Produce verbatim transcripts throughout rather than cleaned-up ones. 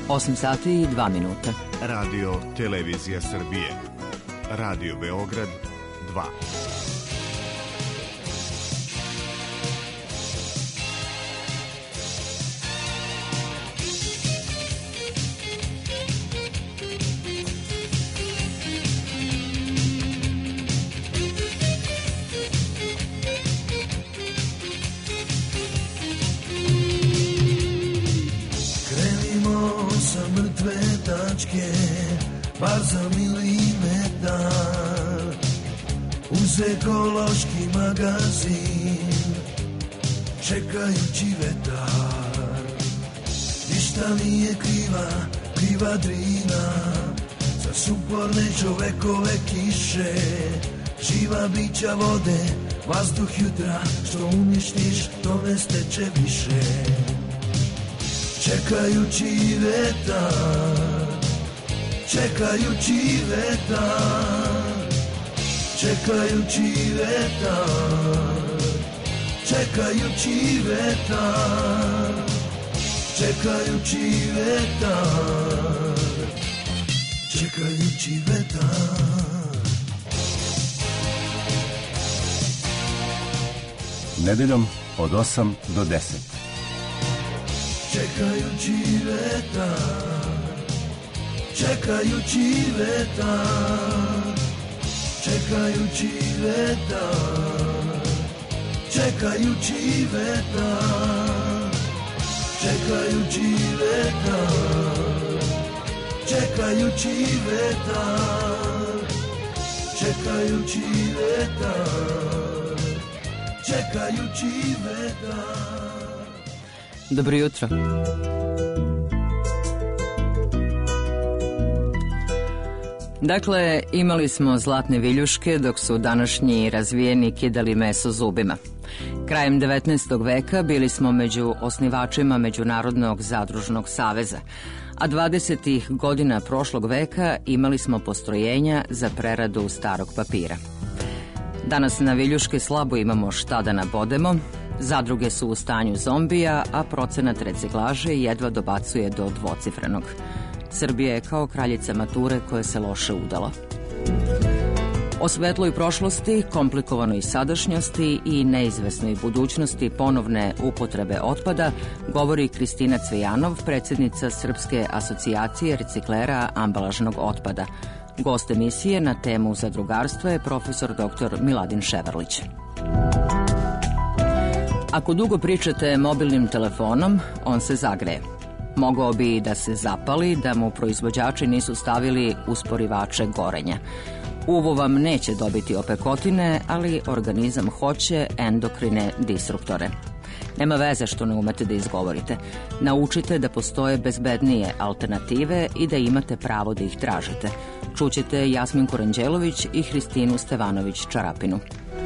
osam sati i dva minuta. Radio Televizija Srbije. Radio Beograd dva. Bar za milimetar uz ekološki magazin, čekajući vetar. Ništa nije kriva, kriva Drina, za suporne čovekove kiše. Živa bića vode, vazduh jutra, što uništiš, to ne steče više. Čekajući vetar, čekajući vetar, čekajući vetar, čekajući vetar, čekajući vetar, čekajući vetar. Nedeljom od osam do deset. Čekajući vetar, čekajući vetar, čekajući vetar, čekajući vetar, čekajući vetar, čekajući vetar, čekajući vetar, čekajući vetar. Dobro jutro. Dakle, imali smo zlatne viljuške dok su današnji razvijeni kidali meso zubima. Krajem devetnaestog veka bili smo među osnivačima Međunarodnog zadružnog saveza, a dvadesetih godina prošlog veka imali smo postrojenja za preradu starog papira. Danas na viljuške slabo imamo šta da nabodemo, zadruge su u stanju zombija, a procenat reciklaže jedva dobacuje do dvocifrenog. Srbija je kao kraljica mature koja se loše udala. O svetloj prošlosti, komplikovanoj sadašnjosti i neizvesnoj budućnosti ponovne upotrebe otpada govori Kristina Cvijanov, predsjednica Srpske asocijacije reciklera ambalažnog otpada. Gost emisije na temu zadrugarstva je profesor doktor Miladin Ševarlić. Ako dugo pričate mobilnim telefonom, on se zagreje. Mogao bi da se zapali da mu proizvođači nisu stavili usporivače gorenja. Uvo vam neće dobiti opekotine, ali organizam hoće endokrine disruptore. Nema veze što ne umete da izgovorite. Naučite da postoje bezbednije alternative i da imate pravo da ih tražite. Čućete Jasminku Ranđelović i Hristinu Stevanović-Čarapinu.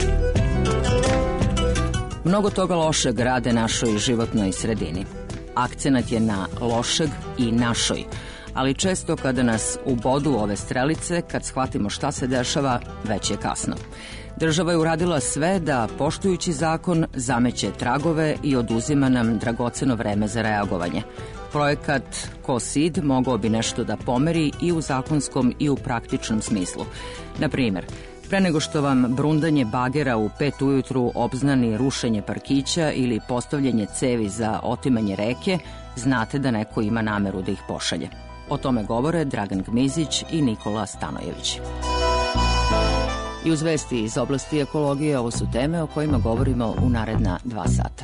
Mnogo toga lošeg rade našoj životnoj sredini. Akcenat je na lošeg i našoj, ali često kada nas ubodu ove strelice, kad shvatimo šta se dešava, već je kasno. Država je uradila sve da, poštujući zakon, zameće tragove i oduzima nam dragoceno vreme za reagovanje. Projekat KoSID mogao bi nešto da pomeri i u zakonskom i u praktičnom smislu. Na primjer, pre nego što vam brundanje bagera u pet ujutru obznani rušenje parkića ili postavljanje cevi za otimanje reke, znate da neko ima nameru da ih pošalje. O tome govore Dragan Gmizić i Nikola Stanojević. I uz vesti iz oblasti ekologije, ovo su teme o kojima govorimo u naredna dva sata.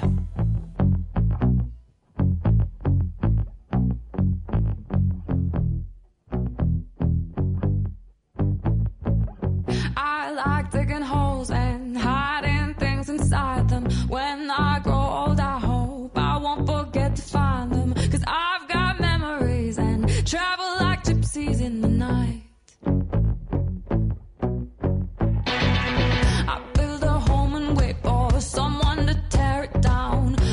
Someone to tear it down.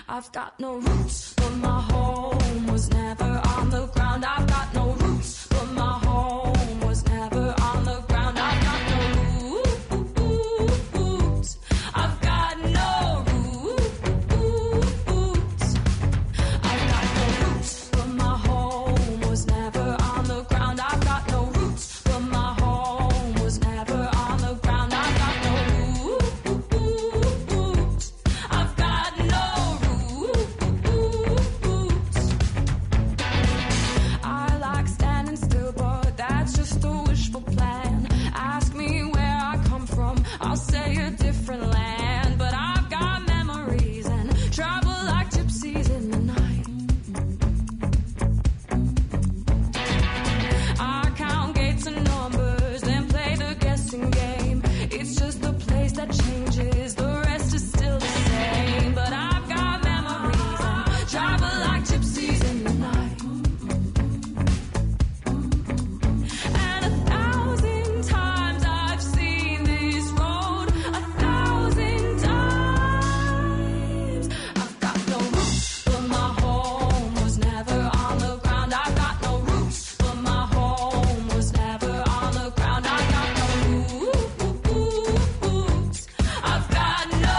I've got no roots, but my home was never on the ground. I've got no roots, but my home was never on the ground. I've got no roots. I've got no roots. I've got no roots, but my home was never on the ground. I've got no roots, but my home was never on the ground. I've got no roots. I've got no roots. I like standing still, but that's just a wishful plan. Ask me where I come from, I'll say a different land. But I've got memories and travel like gypsies in the night. I count gates and numbers, then play the guessing game. It's just the place that changes, the rest is still the same. But I've got memories and travel like gypsies in the night. And a thousand times I've seen this road, a thousand times. I've got no roots, but my home was never on the ground. I've got no roots, but my home was never on the ground. I've got no roots. I've got no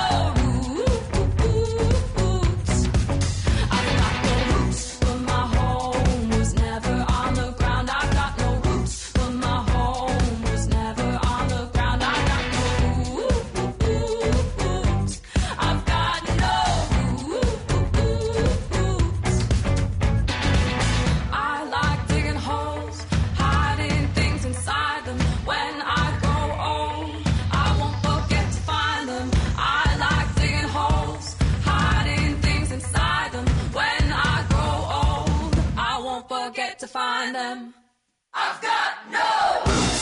roots. I've got no roots, but my home was never on the ground. I've got no roots, but my home was never on the ground. I've got no roots. I've got no roots. I like digging holes, hiding things inside them. When I grow old, I won't forget to find them. I like digging holes, hiding things inside them. When I grow old, I won't forget to find them. I've got no roots.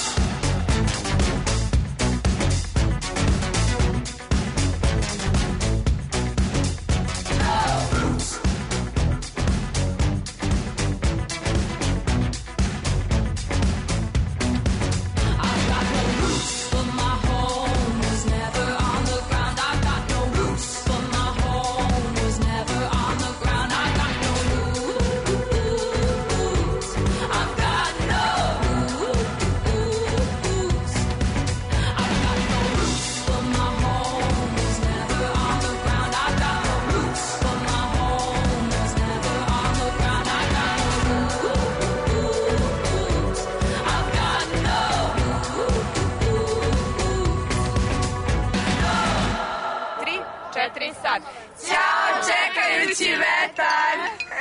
No roots. I've got no roots, but my home was never on the ground. I've got no roots, but my home was never on the ground. I've got no roots. I've got no roots. I've got no roots, but my home was never on the ground. I've got no roots, but my home was never on the ground. I've got no roots. I've got no Tri, četiri, sad. Ćao, čekajući vetar.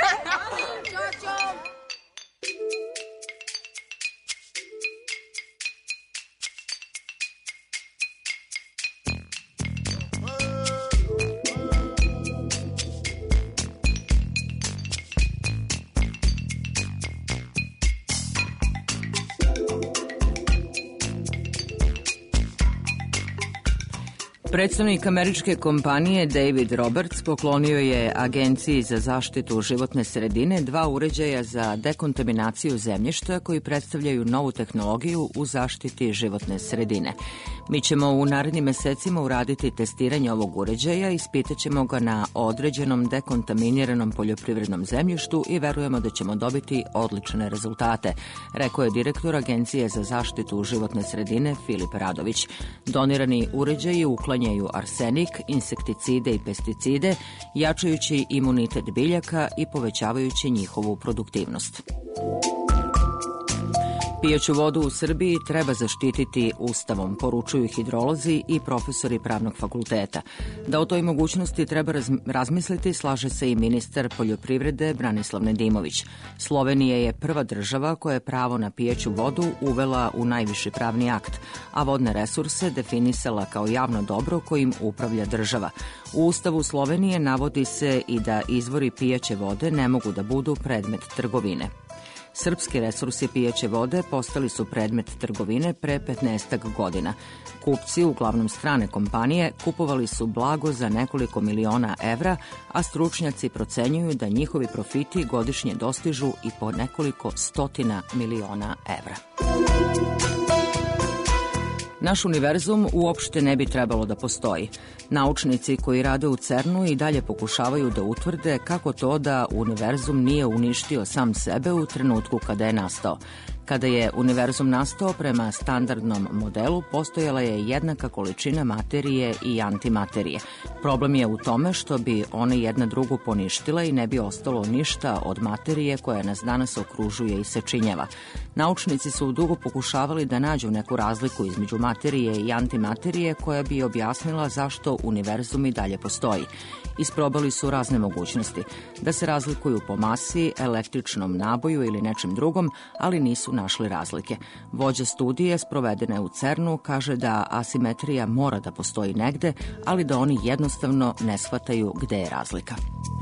Predstavnik američke kompanije David Roberts poklonio je Agenciji za zaštitu životne sredine dva uređaja za dekontaminaciju zemljišta koji predstavljaju novu tehnologiju u zaštiti životne sredine. Mi ćemo u narednim mesecima uraditi testiranje ovog uređaja, ispitaćemo ga na određenom dekontaminiranom poljoprivrednom zemljištu i verujemo da ćemo dobiti odlične rezultate, rekao je direktor Agencije za zaštitu životne sredine Filip Radović. Donirani uređaji uklanjaju arsenik, insekticide i pesticide, jačajući imunitet biljaka i povećavajući njihovu produktivnost. Pijaću vodu u Srbiji treba zaštititi Ustavom, poručuju hidrolozi i profesori pravnog fakulteta. Da o toj mogućnosti treba razmisliti, slaže se i ministar poljoprivrede Branislav Nedimović. Slovenija je prva država koja je pravo na pijaću vodu uvela u najviši pravni akt, a vodne resurse definisala kao javno dobro kojim upravlja država. U Ustavu Slovenije navodi se i da izvori pijaće vode ne mogu da budu predmet trgovine. Srpski resursi pijaće vode postali su predmet trgovine pre petnaestak godina. Kupci, uglavnom strane kompanije, kupovali su blago za nekoliko miliona evra, a stručnjaci procenjuju da njihovi profiti godišnje dostižu i po nekoliko stotina miliona evra. Naš univerzum uopšte ne bi trebalo da postoji. Naučnici koji rade u CERN-u i dalje pokušavaju da utvrde kako to da univerzum nije uništio sam sebe u trenutku kada je nastao. Kada je univerzum nastao prema standardnom modelu, postojala je jednaka količina materije i antimaterije. Problem je u tome što bi one jedna drugu poništile i ne bi ostalo ništa od materije koja nas danas okružuje i sačinjava. Naučnici su dugo pokušavali da nađu neku razliku između materije i antimaterije koja bi objasnila zašto univerzum i dalje postoji. Isprobali su razne mogućnosti, da se razlikuju po masi, električnom naboju ili nečem drugom, ali nisu našli razlike. Vođa studije sprovedene u CERN-u kaže da asimetrija mora da postoji negde, ali da oni jednostavno ne shvataju gde je razlika.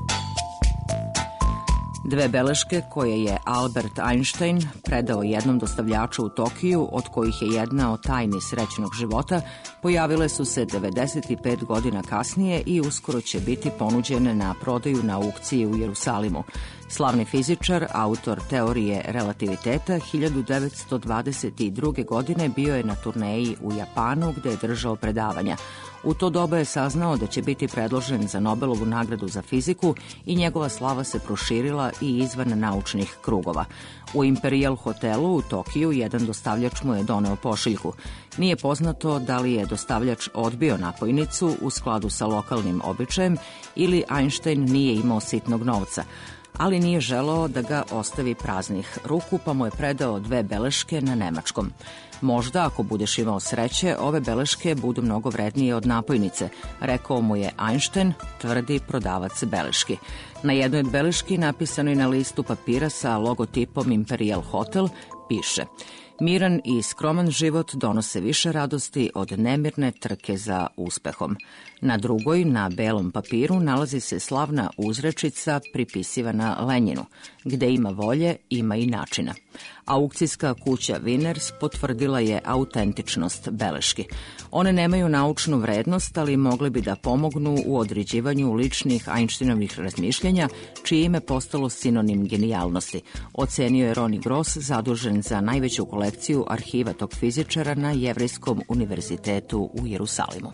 Dve beleške koje je Albert Einstein predao jednom dostavljaču u Tokiju, od kojih je jedna o tajni srećnog života, pojavile su se devedeset pet godina kasnije i uskoro će biti ponuđene na prodaju na aukciji u Jerusalimu. Slavni fizičar, autor teorije relativiteta, hiljadu devetsto dvadeset druge. godine bio je na turneji u Japanu gde je držao predavanja. U to doba je saznao da će biti predložen za Nobelovu nagradu za fiziku i njegova slava se proširila i izvan naučnih krugova. U Imperial hotelu u Tokiju jedan dostavljač mu je doneo pošiljku. Nije poznato da li je dostavljač odbio napojnicu u skladu sa lokalnim običajem ili Einstein nije imao sitnog novca, ali nije želeo da ga ostavi praznih ruku, pa mu je predao dve beleške na nemačkom. Možda, ako budeš imao sreće, ove beleške budu mnogo vrednije od napojnice, rekao mu je Einstein, tvrdi prodavac beleški. Na jednoj od beleški, napisanoj na listu papira sa logotipom Imperial Hotel, piše: miran i skroman život donose više radosti od nemirne trke za uspehom. Na drugoj, na belom papiru, nalazi se slavna uzrečica pripisivana Lenjinu: gde ima volje, ima i načina. Aukcijska kuća Winners potvrdila je autentičnost beleški. One nemaju naučnu vrednost, ali mogle bi da pomognu u određivanju ličnih Einsteinovih razmišljenja, čije ime postalo sinonim genijalnosti, ocenio je Ronnie Gross, zadužen za najveću kolekciju arhiva tog fizičara na Jevrejskom univerzitetu u Jerusalimu.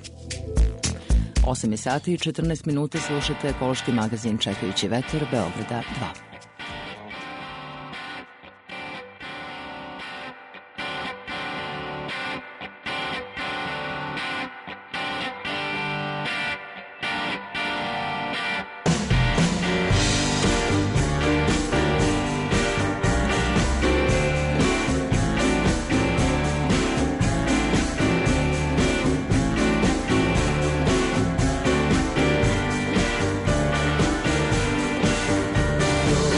osam sati i četrnaest minuta, slušate ekološki magazin Čekajući vetar, Beograda dva. Your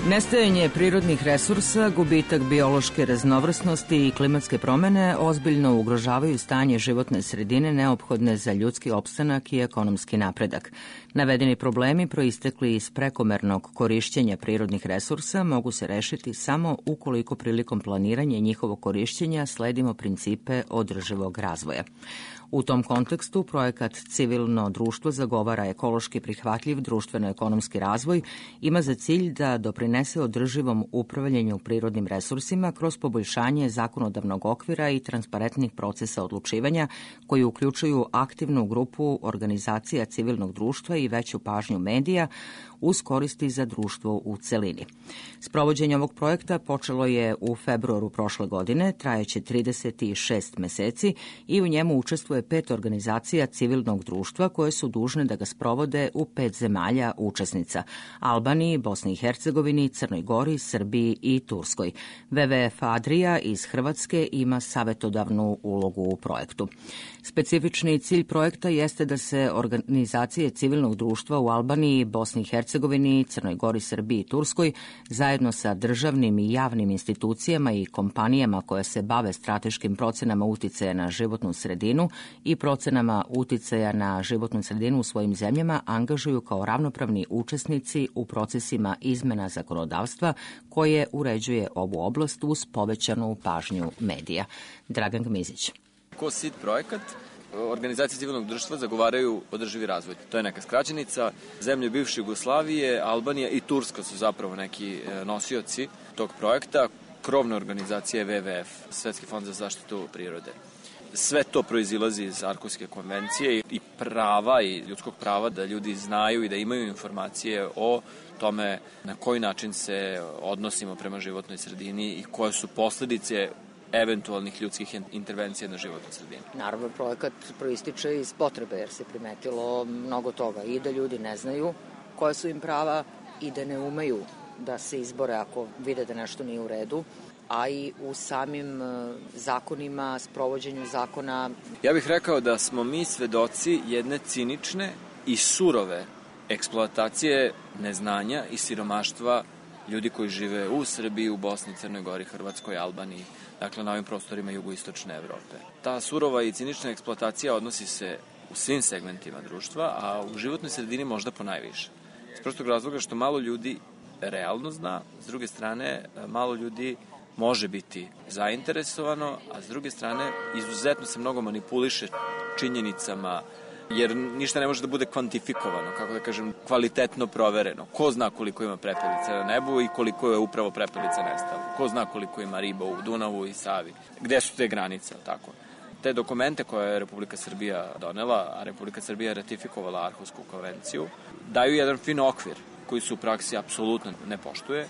Nestajanje prirodnih resursa, gubitak biološke raznovrsnosti i klimatske promene ozbiljno ugrožavaju stanje životne sredine neophodne za ljudski opstanak i ekonomski napredak. Navedeni problemi proistekli iz prekomernog korišćenja prirodnih resursa mogu se rešiti samo ukoliko prilikom planiranja njihovog korišćenja sledimo principe održivog razvoja. U tom kontekstu projekat Civilno društvo zagovara ekološki prihvatljiv društveno-ekonomski razvoj, ima za cilj da doprinese održivom upravljanju prirodnim resursima kroz poboljšanje zakonodavnog okvira i transparentnih procesa odlučivanja koji uključuju aktivnu grupu organizacija civilnog društva i veću pažnju medija uz koristi za društvo u celini. Sprovođenje ovog projekta počelo je u februaru prošle godine, trajeće trideset šest meseci i u njemu učestvuje pet organizacija civilnog društva koje su dužne da ga sprovode u pet zemalja učesnica: Albaniji, Bosni i Hercegovini, Crnoj Gori, Srbiji i Turskoj. W W F Adria iz Hrvatske ima savetodavnu ulogu u projektu. Specifični cilj projekta jeste da se organizacije civilnog društva u Albaniji, Bosni i Hercegovini, Crnoj Gori, Srbiji i Turskoj zajedno sa državnim i javnim institucijama i kompanijama koje se bave strateškim procenama uticaja na životnu sredinu i procenama uticaja na životnu sredinu u svojim zemljama angažuju kao ravnopravni učesnici u procesima izmena zakonodavstva koje uređuje ovu oblast uz povećanu pažnju medija. Dragan Gmizić. Ko S I D projekat, organizacije civilnog društva zagovaraju održivi razvoj. To je neka skraćenica. Zemlje bivše Jugoslavije, Albanija i Turska su zapravo neki nosioci tog projekta. Krovna organizacija je W W F, Svetski fond za zaštitu prirode. Sve to proizilazi iz Arhuske konvencije i prava i ljudskog prava da ljudi znaju i da imaju informacije o tome na koji način se odnosimo prema životnoj sredini i koje su posledice eventualnih ljudskih intervencija na životnu sredinu. Naravno, projekat proističe iz potrebe jer se primetilo mnogo toga i da ljudi ne znaju koje su im prava i da ne umeju da se izbore ako vide da nešto nije u redu, a i u samim zakonima, sprovođenju zakona. Ja bih rekao da smo mi svedoci jedne cinične i surove eksploatacije neznanja i siromaštva ljudi koji žive u Srbiji, u Bosni, Crnoj Gori, Hrvatskoj, Albaniji, dakle na ovim prostorima jugoistočne Evrope. Ta surova i cinična eksploatacija odnosi se u svim segmentima društva, a u životnoj sredini možda ponajviše. S prostog razloga što malo ljudi realno zna, s druge strane malo ljudi može biti zainteresovano, a s druge strane izuzetno se mnogo manipuliše činjenicama, jer ništa ne može da bude kvantifikovano, kako da kažem, kvalitetno provereno. Ko zna koliko ima prepelica na nebu i koliko je upravo prepelica nestalo? Ko zna koliko ima riba u Dunavu i Savi? Gde su te granice, tako? Te dokumente koje je Republika Srbija donela, a Republika Srbija je ratifikovala Arhusku konvenciju, daju jedan fin okvir koji se u praksi apsolutno ne poštuje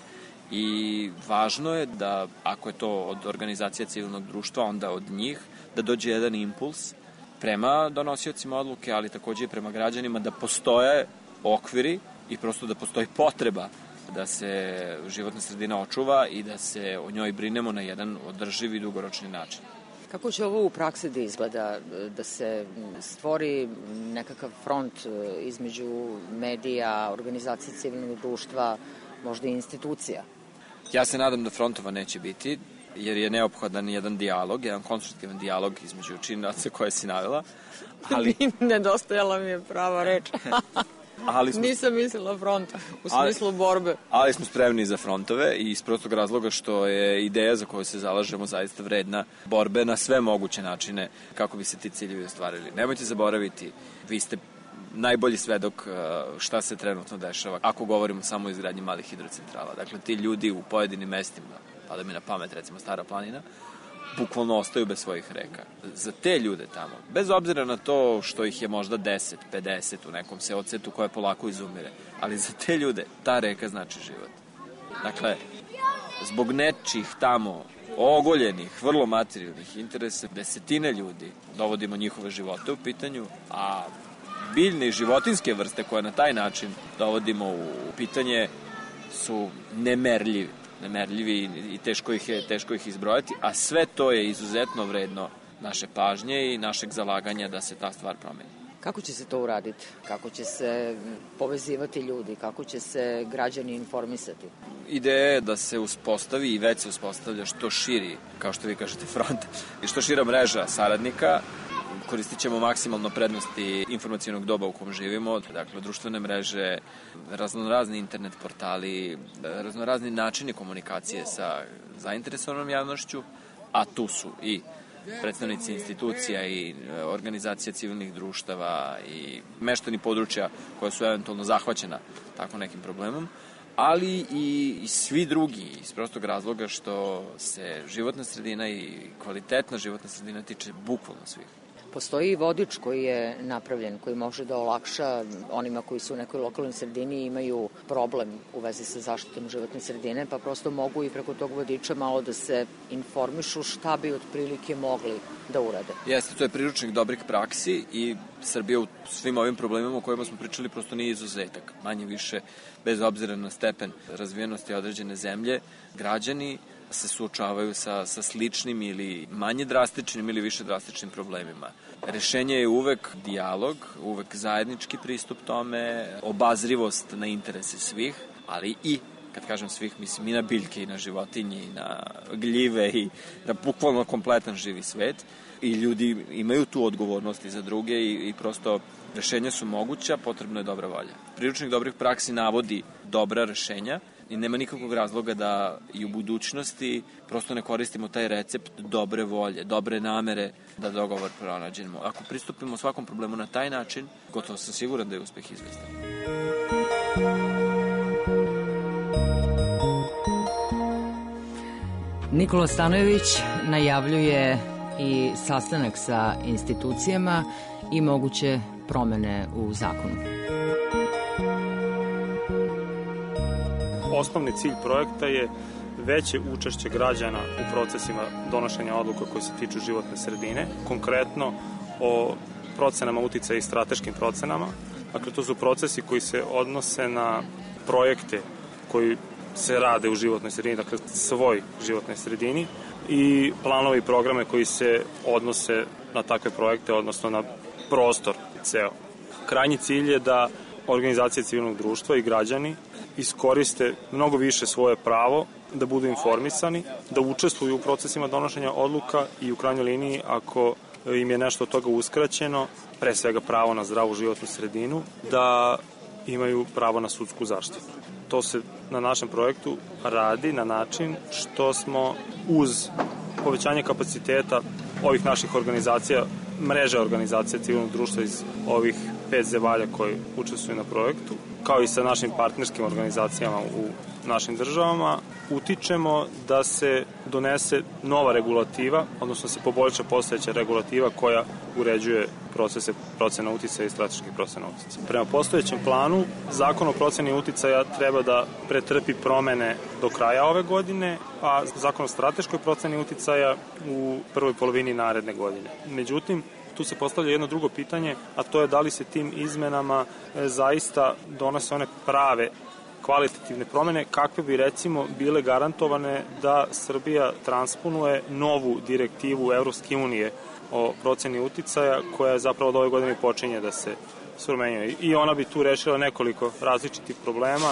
i važno je da, ako je to od organizacija civilnog društva, onda od njih, da dođe jedan impuls prema donosiocima odluke, ali takođe i prema građanima, da postoje okviri i prosto da postoji potreba da se životna sredina očuva i da se o njoj brinemo na jedan održiv i dugoročni način. Kako će ovo u praksi da izgleda? Da se stvori nekakav front između medija, organizacije civilnog društva, možda i institucija? Ja se nadam da frontova neće biti, jer je neophodan jedan dijalog, jedan konstruktivan dijalog između činilaca koje si navela. Ali nedostajala mi je prava reč. ali smo, Nisam mislila front u smislu ali, borbe. Ali smo spremni za frontove i iz prostog razloga što je ideja za koju se zalažemo zaista vredna borbe na sve moguće načine kako bi se ti ciljevi ostvarili. Nemojte zaboraviti, vi ste najbolji svedok šta se trenutno dešava ako govorimo samo o izgradnji malih hidrocentrala. Dakle, ti ljudi u pojedinim mestima, pa da mi na pamet recimo Stara planina, bukvalno ostaju bez svojih reka. Za te ljude tamo, bez obzira na to što ih je možda deset, pedeset u nekom seocetu koje polako izumire, ali za te ljude ta reka znači život. Dakle, zbog nečih tamo ogoljenih, vrlo materijalnih interesa, desetine ljudi dovodimo njihove živote u pitanju, a biljne i životinske vrste koje na taj način dovodimo u pitanje su nemerljivi. nemerljivi i teško ih je teško ih izbrojati, a sve to je izuzetno vredno naše pažnje i našeg zalaganja da se ta stvar promeni. Kako će se to uraditi? Kako će se povezivati ljudi? Kako će se građani informisati? Ideja je da se uspostavi i već se uspostavlja što širi, kao što vi kažete, front, i što šira mreža saradnika. Koristit ćemo maksimalno prednosti informacijonog doba u kom živimo, dakle društvene mreže, raznorazni internet portali, raznorazni načini komunikacije sa zainteresovanom javnošću, a tu su i predstavnici institucija i organizacija civilnih društava i meštani područja koja su eventualno zahvaćena tako nekim problemom, ali i, i svi drugi iz prostog razloga što se životna sredina i kvalitetna životna sredina tiče bukvalno svih. Postoji i vodič koji je napravljen, koji može da olakša onima koji su u nekoj lokalnoj sredini i imaju problem u vezi sa zaštitom životne sredine, pa prosto mogu i preko tog vodiča malo da se informišu šta bi otprilike mogli da urade. Jeste, to je priručnik dobrih praksi i Srbija u svim ovim problemima o kojima smo pričali prosto nije izuzetak. Manje više, bez obzira na stepen razvijenosti određene zemlje, građani se suočavaju sa, sa sličnim ili manje drastičnim ili više drastičnim problemima. Rešenje je uvek dijalog, uvek zajednički pristup tome, obazrivost na interese svih, ali i, kad kažem svih, mislim i na biljke i na životinje i na gljive i na bukvalno kompletan živi svet. I ljudi imaju tu odgovornost i za druge i, i prosto rešenja su moguća, potrebno je dobra volja. Priručnik dobrih praksi navodi dobra rešenja i nema nikakvog razloga da i u budućnosti prosto ne koristimo taj recept dobre volje, dobre namere da dogovor pronađemo. Ako pristupimo svakom problemu na taj način, gotovo sam siguran da je uspeh izvestan. Nikola Stanojević najavljuje i sastanak sa institucijama i moguće promene u zakonu. Osnovni cilj projekta je veće učešće građana u procesima donošenja odluka koje se tiču životne sredine, konkretno o procenama uticaja i strateškim procenama. Dakle, to su procesi koji se odnose na projekte koji se rade u životnoj sredini, dakle svoj životnoj sredini, i planovi i programe koji se odnose na takve projekte, odnosno na prostor ceo. Krajnji cilj je da organizacije civilnog društva i građani iskoriste mnogo više svoje pravo da budu informisani, da učestvuju u procesima donošenja odluka i u krajnjoj liniji, ako im je nešto od toga uskraćeno, pre svega pravo na zdravu životnu sredinu, da imaju pravo na sudsku zaštitu. To se na našem projektu radi na način što smo uz povećanje kapaciteta ovih naših organizacija, mreže organizacija civilnog društva iz ovih pet zemalja koji učestvuju na projektu, kao i sa našim partnerskim organizacijama u našim državama, utičemo da se donese nova regulativa, odnosno se poboljša postojeća regulativa koja uređuje procese procena uticaja i strateških procena uticaja. Prema postojećem planu, Zakon o proceni uticaja treba da pretrpi promene do kraja ove godine, a Zakon o strateškoj proceni uticaja u prvoj polovini naredne godine. Međutim, tu se postavlja jedno drugo pitanje, a to je da li se tim izmenama zaista donose one prave kvalitativne promene, kakve bi recimo bile garantovane da Srbija transponuje novu direktivu Evropske unije o proceni uticaja, koja zapravo od ove godine počinje da se spromenjuje. I ona bi tu rešila nekoliko različitih problema,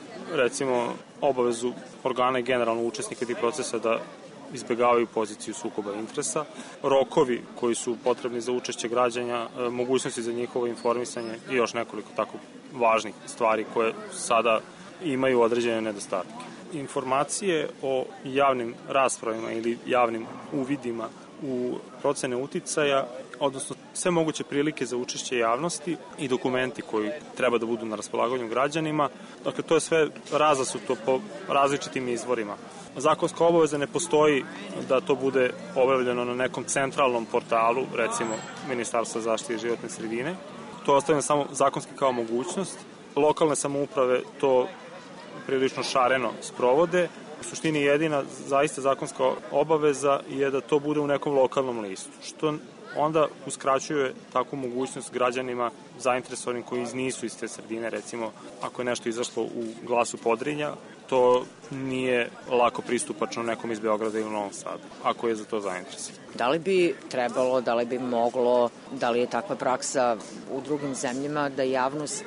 recimo obavezu organa i generalno učesnika tih procesa da izbegavaju poziciju sukoba interesa, rokovi koji su potrebni za učešće građanja, mogućnosti za njihovo informisanje i još nekoliko tako važnih stvari koje sada imaju određene nedostatke. Informacije o javnim raspravima ili javnim uvidima u procene uticaja, odnosno sve moguće prilike za učešće javnosti i dokumenti koji treba da budu na raspolaganju građanima. Dakle, to je sve razasuto po različitim izvorima. Zakonska obaveza ne postoji da to bude objavljeno na nekom centralnom portalu, recimo Ministarstva zaštite životne sredine. To ostavljamo samo zakonski kao mogućnost. Lokalne samouprave to prilično šareno sprovode. U suštini jedina zaista zakonska obaveza je da to bude u nekom lokalnom listu, što onda uskraćuje takvu mogućnost građanima zainteresovanim koji nisu iz te sredine, recimo ako je nešto izašlo u Glasu Podrinja, to nije lako pristupačno nekom iz Beograda ili Novom Sadu, ako je za to zainteresovan. Da li bi trebalo, da li bi moglo, da li je takva praksa u drugim zemljama da javnost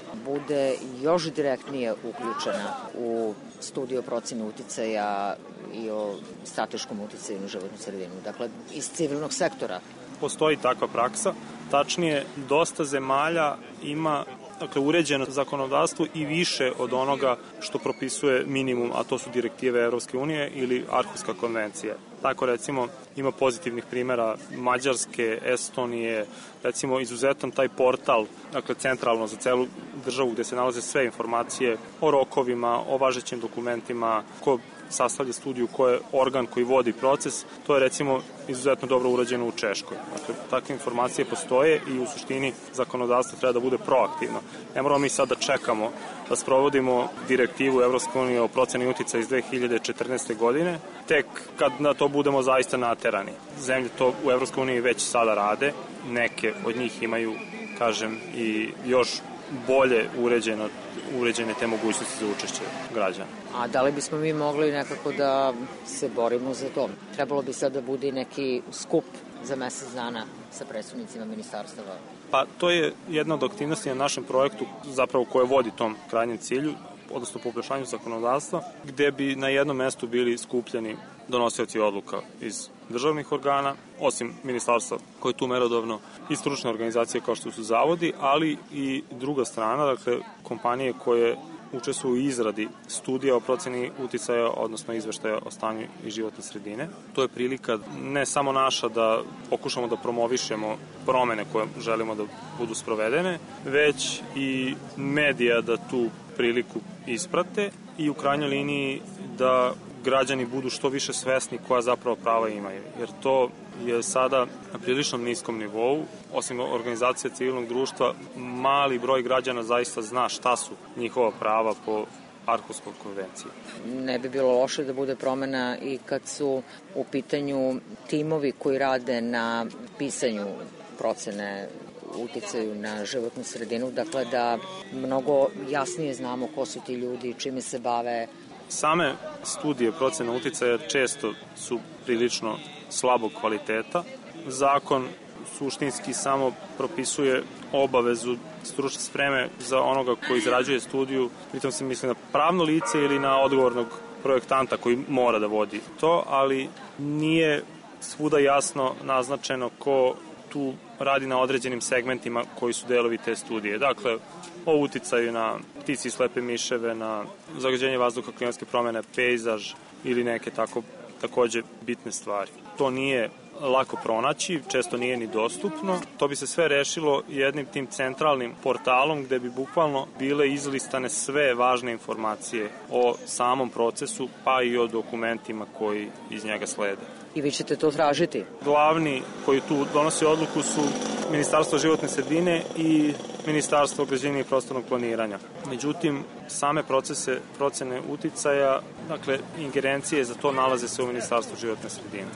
bude još direktnije uključena u studiju o proceni uticaja i o strateškom uticaju na životnu sredinu, dakle iz civilnog sektora? Postoji takva praksa, tačnije dosta zemalja ima dakle, uređeno zakonodavstvo i više od onoga što propisuje minimum, a to su direktive Evropske unije ili Arhuska konvencija. Tako recimo ima pozitivnih primjera Mađarske, Estonije, recimo izuzetan taj portal, dakle centralno za celu državu gde se nalaze sve informacije o rokovima, o važećim dokumentima, ko sastavlja studiju, ko je organ koji vodi proces, to je recimo izuzetno dobro urađeno u Češkoj. Dakle, takve informacije postoje i u suštini zakonodavstvo treba da bude proaktivno. Ne moramo mi sad da čekamo da sprovodimo direktivu Evropske unije o proceni uticaja iz dve hiljade četrnaeste. godine, tek kad na to budemo zaista naterani. Zemlje to u Evropskoj uniji već sada rade, neke od njih imaju, kažem, i još bolje uređeno, uređene te mogućnosti za učešće građana. A da li bismo mi mogli nekako da se borimo za to? Trebalo bi sad da bude neki skup za mesec dana sa predstavnicima ministarstava? Pa to je jedna od aktivnosti na našem projektu zapravo koje vodi tom krajnjem cilju, odnosno poboljšanju zakonodavstva, gde bi na jednom mestu bili skupljeni donosioci odluka iz državnih organa, osim ministarstva koje je tu merodavno, i stručne organizacije kao što su zavodi, ali i druga strana, dakle kompanije koje učestvuju u izradi studija o proceni uticaja, odnosno izveštaja o stanju i životne sredine. To je prilika ne samo naša da pokušamo da promovišemo promene koje želimo da budu sprovedene, već i medija da tu priliku isprate i u krajnjoj liniji da građani budu što više svesni koja zapravo prava imaju. Jer to je sada na prilično niskom nivou. Osim organizacije civilnog društva, mali broj građana zaista zna šta su njihova prava po Arhuskoj konvenciji. Ne bi bilo loše da bude promena i kad su u pitanju timovi koji rade na pisanju procene uticaju na životnu sredinu, dakle da mnogo jasnije znamo ko su ti ljudi, čime se bave. Same studije procene uticaja često su prilično slabog kvaliteta. Zakon suštinski samo propisuje obavezu stručne spreme za onoga koji izrađuje studiju, pritom se misli na pravno lice ili na odgovornog projektanta koji mora da vodi to, ali nije svuda jasno naznačeno ko tu radi na određenim segmentima koji su delovi te studije. Dakle, o uticaju na ptici i slepe miševe, na zagađenje vazduha, klimatske promene, pejzaž ili neke tako takođe bitne stvari. To nije lako pronaći, često nije ni dostupno. To bi se sve rešilo jednim tim centralnim portalom gde bi bukvalno bile izlistane sve važne informacije o samom procesu, pa i o dokumentima koji iz njega slede. I vi ćete to tražiti? Glavni koji tu donosi odluku su Ministarstvo životne sredine i Ministarstvo građevine i prostornog planiranja. Međutim, same procese procene uticaja, dakle, ingerencije za to nalaze se u Ministarstvu životne sredine.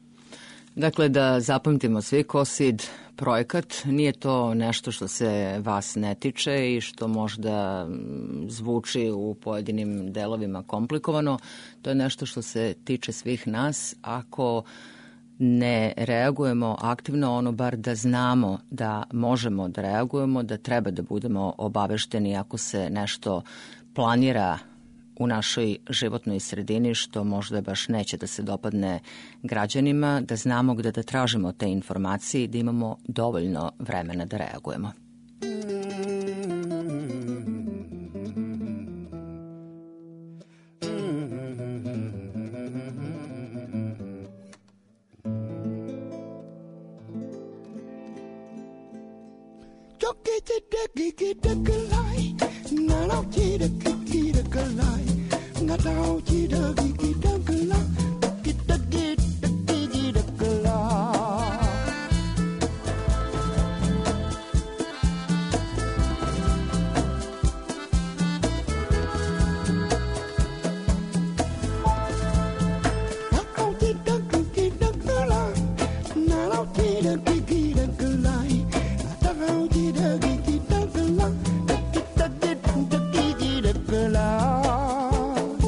Dakle, da zapamtimo svi, KOSID projekat nije to nešto što se vas ne tiče i što možda zvuči u pojedinim delovima komplikovano. To je nešto što se tiče svih nas. Ako ne reagujemo aktivno, ono bar da znamo da možemo da reagujemo, da treba da budemo obavešteni ako se nešto planira u našoj životnoj sredini, što možda baš neće da se dopadne građanima, da znamo gde da tražimo te informacije i da imamo dovoljno vremena da reagujemo. Nga tao chi da gi gi da gla gi da gi da gi gi da gla na tao chi da gi gi da gla na tao chi da gi gi da gla na tao chi da gi gi da gla gi da gi da gi gi da gla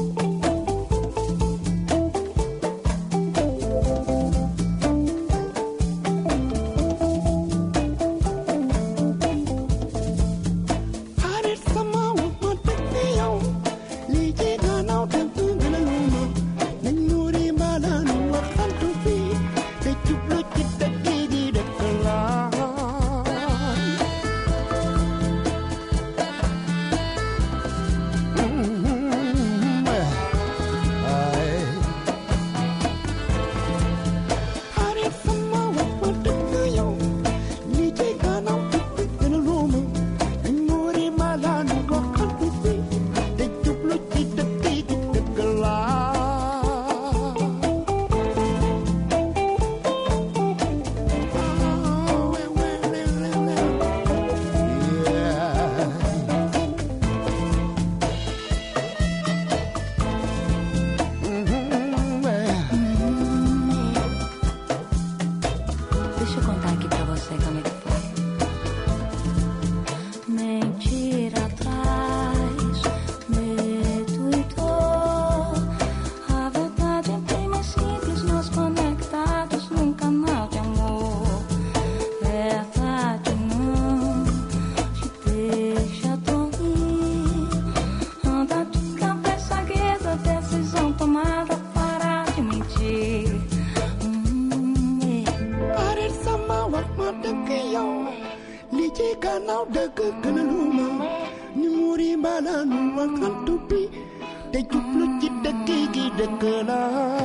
da kana luma ni muri bala nu kan tupi te jublu ci dëkk gi dëkk la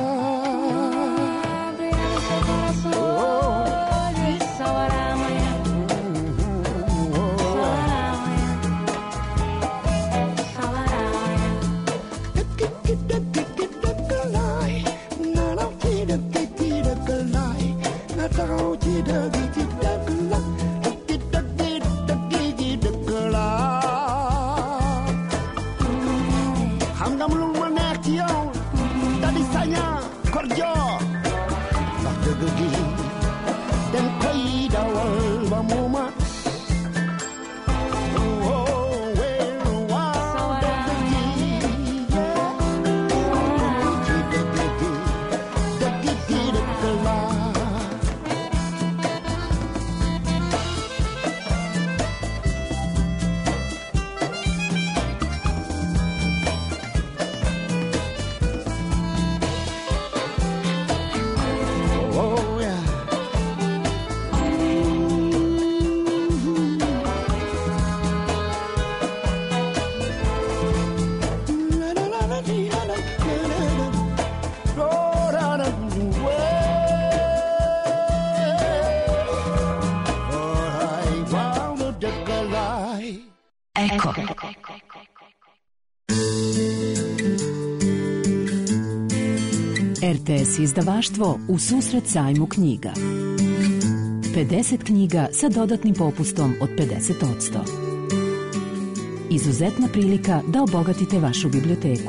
Eko. R T S izdavaštvo u susret sajmu knjiga. pedeset knjiga sa dodatnim popustom od pedeset posto. Izuzetna prilika da obogatite vašu biblioteku.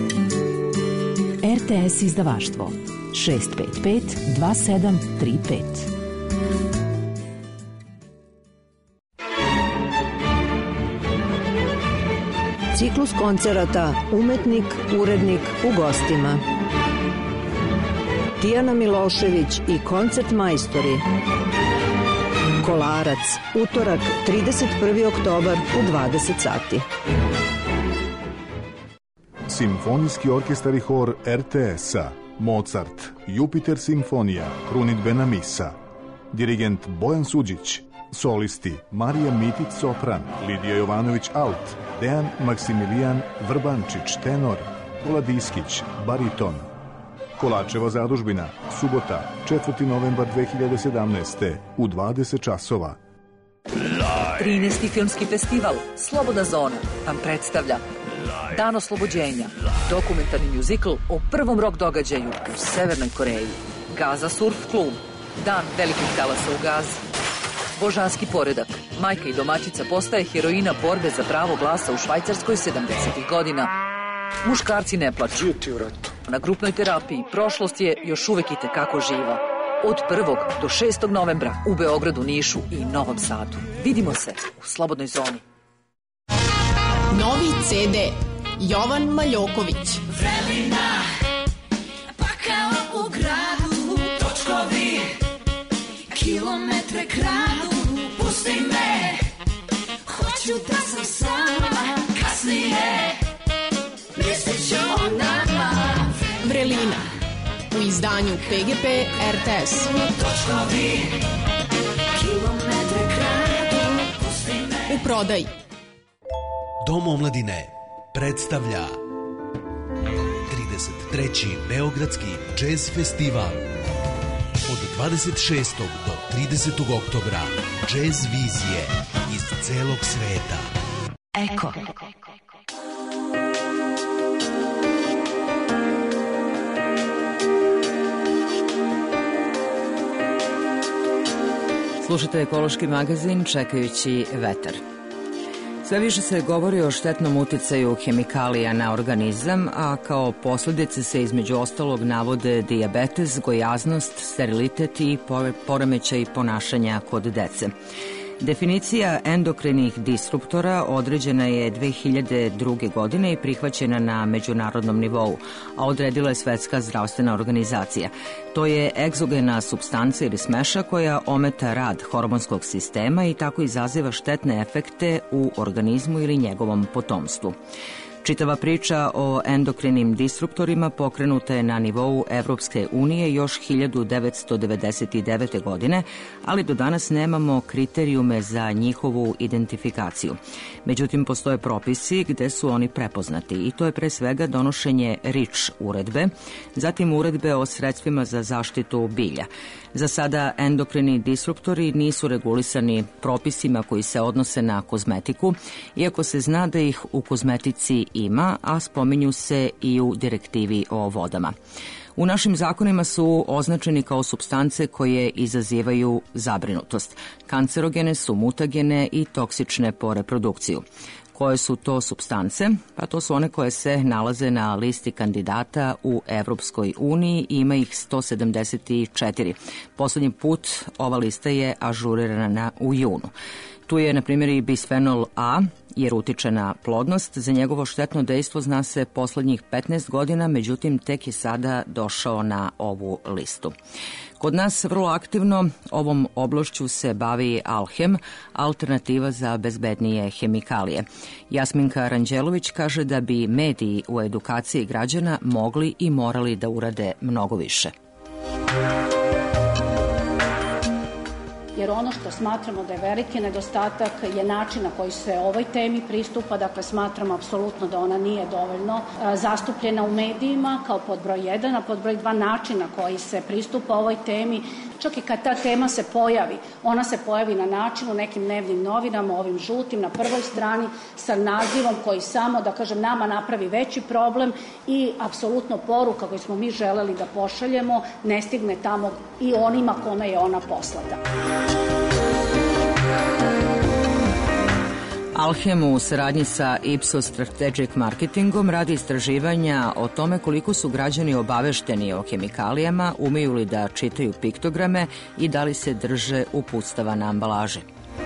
R T S izdavaštvo šest pet pet dva sedam tri pet. Ciklus koncerata Umetnik, urednik u gostima. Tijana Milošević i koncert majstori. Kolarac, utorak, trideset prvi oktobar u dvadeset sati. Simfonijski orkestar i hor R T S-a, Mozart, Jupiter simfonija, krunidbena misa. Dirigent Bojan Suđić. Solisti Marija Mitić sopran, Lidija Jovanović alt, Dejan Maksimilijan Vrbančić tenor, Vladiskić bariton. Kolačeva zadužbina, subota, četvrti novembar dve hiljade sedamnaeste. u dvadeset časova. trinaesti filmski festival Slobodna zona vam predstavlja Dan oslobođenja, dokumentarni mjuzikl o prvom rock događaju u Severnoj Koreji. Gaza Surf klub, Dan velikih talasa u Gazi. Božanski poredak, majka i domaćica postaje heroina borbe za pravo glasa u Švajcarskoj sedamdesetih godina. Muškarci ne plaču. Na grupnoj terapiji prošlost je još uvek i tekako živa. Od prvog do šestog novembra u Beogradu, Nišu i Novom Sadu. Vidimo se u Slobodnoj zoni. Novi C D Jovan Maljoković. Vrelina, pa kao u gradu, točkovi, kilometre kradu, pusti me, hoću da sam sama, kasnije, mislit ću o nama. Vrelina, u izdanju P G P R T S. Točkovi, kilometre kradu, pusti me. U prodaji. Dom omladine predstavlja trideset treći Beogradski džez festival. Od dvadeset šestog do tridesetog oktobra džez vizije iz celog sveta. Eko. Slušajte ekološki magazin čekajući vetar. Sve više se govori o štetnom uticaju hemikalija na organizam, a kao posljedice se između ostalog navode dijabetes, gojaznost, sterilitet i poremećaj ponašanja kod dece. Definicija endokrinih disruptora određena je dve hiljade druge. godine i prihvaćena na međunarodnom nivou, a odredila je Svetska zdravstvena organizacija. To je egzogena supstanca ili smeša koja ometa rad hormonskog sistema i tako izaziva štetne efekte u organizmu ili njegovom potomstvu. Čitava priča o endokrinim disruptorima pokrenuta je na nivou Evropske unije još hiljadu devetsto devedeset devete. godine, ali do danas nemamo kriterijume za njihovu identifikaciju. Međutim, postoje propisi gde su oni prepoznati i to je pre svega donošenje REACH uredbe, zatim uredbe o sredstvima za zaštitu bilja. Za sada endokrini disruptori nisu regulisani propisima koji se odnose na kozmetiku, iako se zna da ih u kozmetici ima, a spominju se i u direktivi o vodama. U našim zakonima su označeni kao supstance koje izazivaju zabrinutost. Kancerogene su mutagene i toksične po reprodukciju. Koje su to supstance? Pa to su one koje se nalaze na listi kandidata u Evropskoj uniji i ima ih sto sedamdeset četiri. Poslednji put ova lista je ažurirana u junu. Tu je, na primjer, i bisfenol A, jer utiče na plodnost. Za njegovo štetno dejstvo zna se poslednjih petnaest godina, međutim tek je sada došao na ovu listu. Kod nas vrlo aktivno ovom oblašću se bavi Alhem, alternativa za bezbednije hemikalije. Jasminka Ranđelović kaže da bi mediji u edukaciji građana mogli i morali da urade mnogo više. Jer ono što smatramo da je veliki nedostatak je način na koji se ovoj temi pristupa, dakle smatramo apsolutno da ona nije dovoljno zastupljena u medijima kao pod broj jedan, a pod broj dva način na koji se pristupa ovoj temi. Čak i kad ta tema se pojavi, ona se pojavi na način u nekim dnevnim novinama, ovim žutim, na prvoj strani sa nazivom koji samo, da kažem, nama napravi veći problem i apsolutno poruka koju smo mi želeli da pošaljemo ne stigne tamo i onima kome je ona poslata. Alhem u saradnji sa Ipsos Strategic Marketingom radi istraživanja o tome koliko su građani obavešteni o hemikalijama, umeju li da čitaju piktograme i da li se drže uputstava na ambalaži.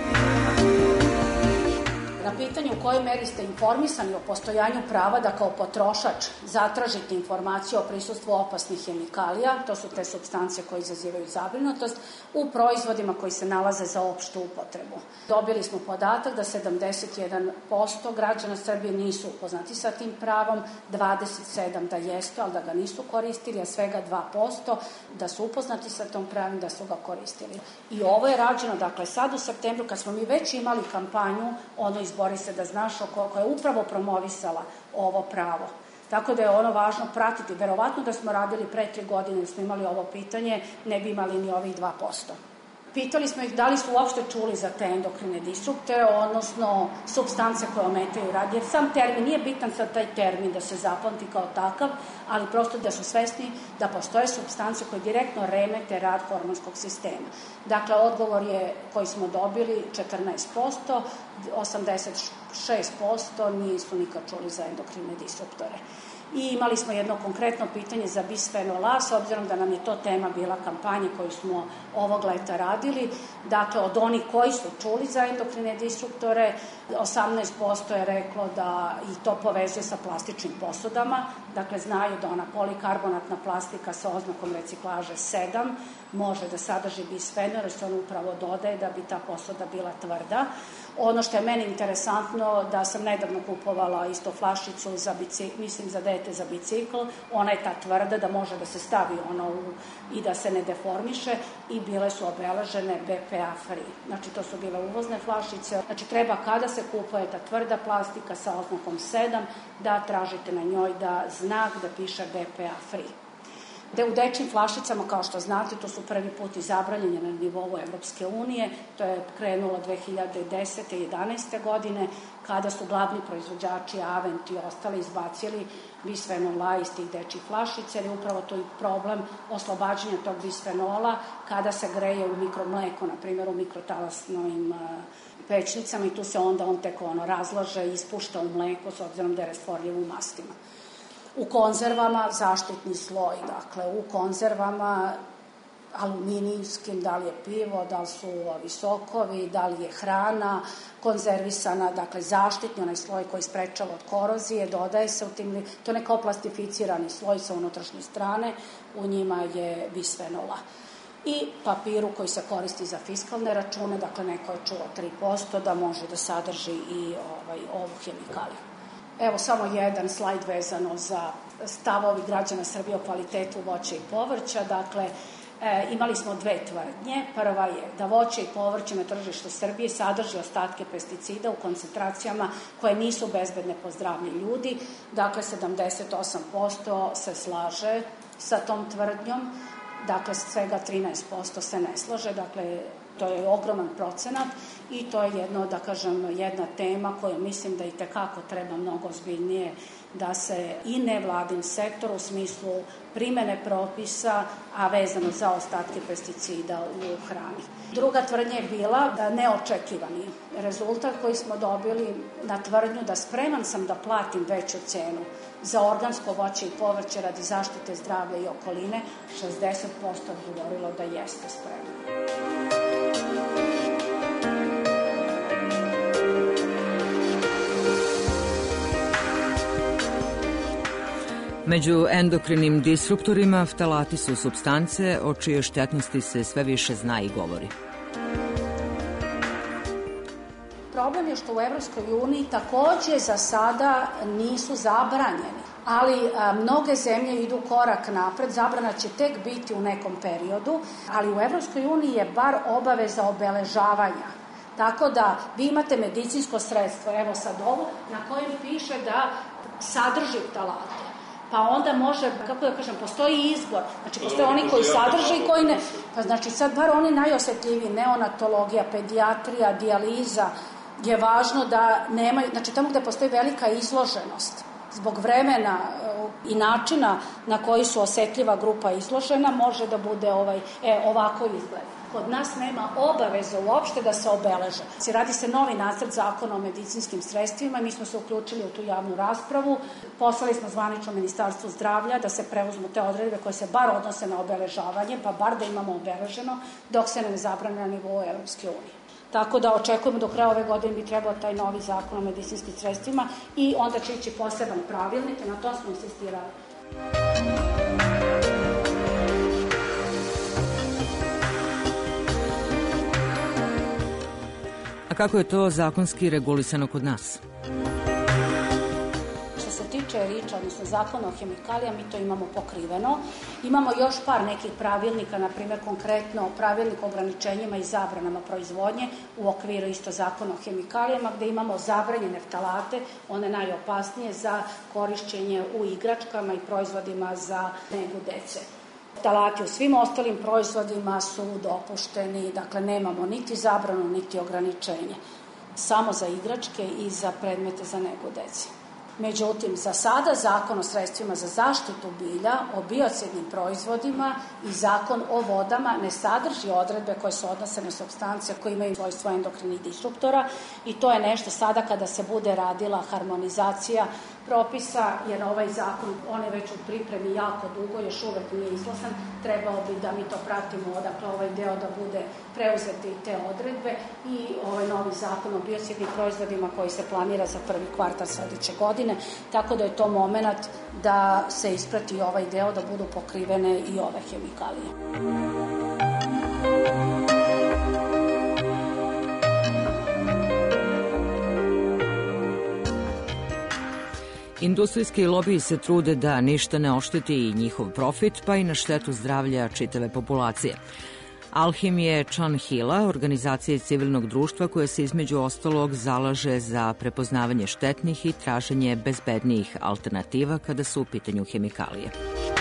Na pitanje u kojoj meri ste informisani o postojanju prava da kao potrošač zatražite informaciju o prisustvu opasnih hemikalija, to su te supstance koje izazivaju zabrinutost, u proizvodima koji se nalaze za opštu upotrebu. Dobili smo podatak da sedamdeset jedan posto građana Srbije nisu upoznati sa tim pravom, dvadeset sedam posto da jesu, ali da ga nisu koristili, a svega dva posto da su upoznati sa tom pravom, da su ga koristili. I ovo je rađeno, dakle, sad u septembru, kad smo mi već imali kampanju, ono izbori se da znaš, koja je upravo promovisala ovo pravo. Tako da je ono važno pratiti. Verovatno da smo radili pre tri godine, da smo imali ovo pitanje, ne bi imali ni ovih dva posto. Pitali smo ih da li su uopšte čuli za te endokrine disruptore, odnosno supstance koje ometaju rad, jer sam termin, nije bitan sad taj termin da se zapamti kao takav, ali prosto da su svesni da postoje supstance koje direktno remete rad hormonskog sistema. Dakle, odgovor je koji smo dobili četrnaest posto, osamdeset šest posto nisu nikad čuli za endokrine disruptore. I imali smo jedno konkretno pitanje za bisfenol A, s obzirom da nam je to tema bila kampanje koju smo ovog leta radili. Dakle, od onih koji su čuli za endokrine disruptore, osamnaest posto je reklo da ih to povezuje sa plastičnim posudama. Dakle, znaju da ona polikarbonatna plastika sa oznakom reciklaže sedam može da sadrži bisfenol, jer se on upravo dodaje da bi ta posuda bila tvrda. Ono što je meni interesantno, da sam nedavno kupovala isto flašicu za bicikl, mislim za dete za bicikl, ona je ta tvrda da može da se stavi ono u, i da se ne deformiše i bile su obeležene B P A free. Znači, to su bile uvozne flašice. Znači, treba kada se kupuje ta tvrda plastika sa oznakom sedam, da tražite na njoj da znak da piše B P A free. Da u dečjim flašicama, kao što znate, to su prvi put i zabranjene na nivou Evropske unije, to je krenulo dve hiljade desete i jedanaeste. godine, kada su glavni proizvođači Avent i ostali izbacili bisfenol A iz tih dečjih flašica, jer je upravo to i problem oslobađanja tog bisfenola kada se greje u mikromleko, na primjer u mikrotalasnim pećnicama, i tu se onda on tek ono razlaže i ispušta u mleko s obzirom da je rastvorljiv u mastima. U konzervama zaštitni sloj, dakle u konzervama aluminijskim, da li je pivo, da li su ovi sokovi, da li je hrana konzervisana, dakle zaštitni onaj sloj koji sprečava od korozije, dodaje se u tim, to ne kao plastificirani sloj sa unutrašnje strane, u njima je bisfenola. I papiru koji se koristi za fiskalne račune, dakle neko je čuo tri posto da može da sadrži i ovaj, ovu hemikaliju. Evo samo jedan slajd vezano za stavovi građana Srbije o kvalitetu voća i povrća. Dakle, e, imali smo dve tvrdnje. Prva je da voće i povrće na tržištu Srbije sadrži ostatke pesticida u koncentracijama koje nisu bezbedne po zdravlje ljudi. Dakle, sedamdeset osam posto se slaže sa tom tvrdnjom. Dakle, svega trinaest posto se ne slaže. Dakle, to je ogroman procenat i to je jedno, da kažem, jedna tema koju mislim da i tekako treba mnogo ozbiljnije da se i nevladin sektor u smislu primene propisa, a vezano za ostatke pesticida u hrani. Druga tvrdnja je bila da neočekivani rezultat koji smo dobili na tvrdnju da spreman sam da platim veću cenu za organsko voće i povrće radi zaštite zdravlja i okoline, šezdeset posto odgovorilo da jeste spremno. Među endokrinim disruptorima ftalati su supstance o čijoj štetnosti se sve više zna i govori. Problem je što u Evropskoj uniji takođe za sada nisu zabranjeni, ali a, mnoge zemlje idu korak napred, zabrana će tek biti u nekom periodu, ali u Evropskoj uniji je bar obaveza obeležavanja. Tako da vi imate medicinsko sredstvo, evo sad ovo, na kojem piše da sadrži ftalate. Pa onda može, kako da kažem, postoji izbor. Znači, postoje oni koji sadrže i koji ne. Pa znači, sad bar oni najosetljiviji, neonatologija, pedijatrija, dijaliza, je važno da nemaju, znači tamo gde postoji velika izloženost, zbog vremena i načina na koji su osetljiva grupa izložena, može da bude ovaj, e, ovako izgled. Kod nas nema obaveza uopšte da se obeleže. Radi se novi nacrt zakona o medicinskim sredstvima i mi smo se uključili u tu javnu raspravu. Poslali smo zvanično Ministarstvu zdravlja da se preuzmu te odredbe koje se bar odnose na obeležavanje, pa bar da imamo obeleženo dok se ne zabrane na nivou Evropske unije. Tako da očekujemo do kraja ove godine bi trebao taj novi zakon o medicinskim sredstvima i onda će ići poseban pravilnik, na to smo insistirali. A kako je to zakonski regulisano kod nas? Što se tiče riča, odnosno zakona o hemikalijama, mi to imamo pokriveno. Imamo još par nekih pravilnika, na primjer konkretno pravilnik o ograničenjima i zabranama proizvodnje u okviru isto zakona o hemikalijama, gde imamo zabranjene ftalate, one najopasnije za korišćenje u igračkama i proizvodima za negu dece. Ftalati u svim ostalim proizvodima su dopušteni, dakle nemamo niti zabranu, niti ograničenje. Samo za igračke i za predmete za negu dece. Međutim, za sada zakon o sredstvima za zaštitu bilja, o biocidnim proizvodima i zakon o vodama ne sadrži odredbe koje se odnose na supstance koje imaju svojstvo endokrinih disruptora i to je nešto sada kada se bude radila harmonizacija propisa, jer ovaj zakon, on je već u pripremi jako dugo, još uvek nije izglasan, trebao bi da mi to pratimo, odakle ovaj deo da bude preuzeti te odredbe i ovaj novi zakon o biocidnim proizvodima koji se planira za prvi kvartal sledeće godine, tako da je to moment da se isprati ovaj deo, da budu pokrivene i ove hemikalije. Industrijski lobiji se trude da ništa ne ošteti i njihov profit, pa i na štetu zdravlja čitave populacije. Alhim je član Hila, organizacije civilnog društva koja se između ostalog zalaže za prepoznavanje štetnih i traženje bezbednijih alternativa kada su u pitanju hemikalije.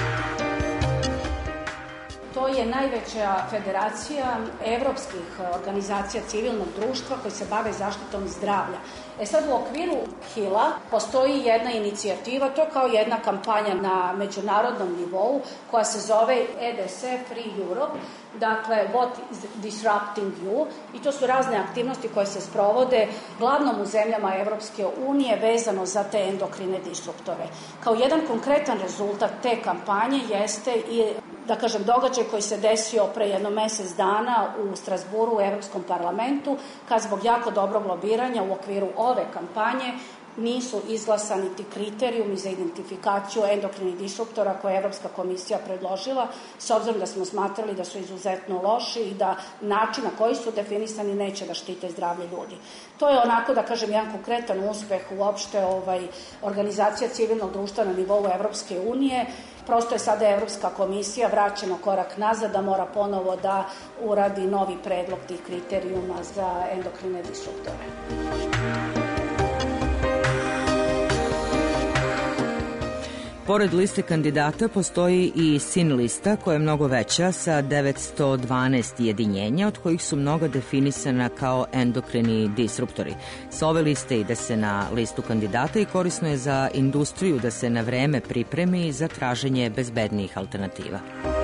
To je najveća federacija evropskih organizacija civilnog društva koji se bave zaštitom zdravlja. E sad u okviru Hila postoji jedna inicijativa, to je kao jedna kampanja na međunarodnom nivou koja se zove E D S Free Europe, dakle What is Disrupting You, i to su razne aktivnosti koje se sprovode glavnom u zemljama Evropske unije vezano za te endokrine disruptore. Kao jedan konkretan rezultat te kampanje jeste i, da kažem, događaj koji se desio pre jedno mesec dana u Strasburu u Evropskom parlamentu, kad zbog jako dobrog lobiranja u okviru ove kampanje nisu izglasani ti kriterijumi za identifikaciju endokrinih disruptora koje je Evropska komisija predložila, s obzirom da smo smatrali da su izuzetno loši i da način na koji su definisani neće da štite zdravlje ljudi. To je onako, da kažem, jedan konkretan uspeh uopšte ovaj, organizacija civilnog društva na nivou Evropske unije. Prosto je sada Evropska komisija vraćena korak nazad da mora ponovo da uradi novi predlog tih kriterijuma za endokrine disruptore. Pored liste kandidata postoji i sin lista koja je mnogo veća sa devetsto dvanaest jedinjenja, od kojih su mnoga definisana kao endokrini disruptori. Sa ove liste ide se na listu kandidata i korisno je za industriju da se na vreme pripremi za traženje bezbednijih alternativa.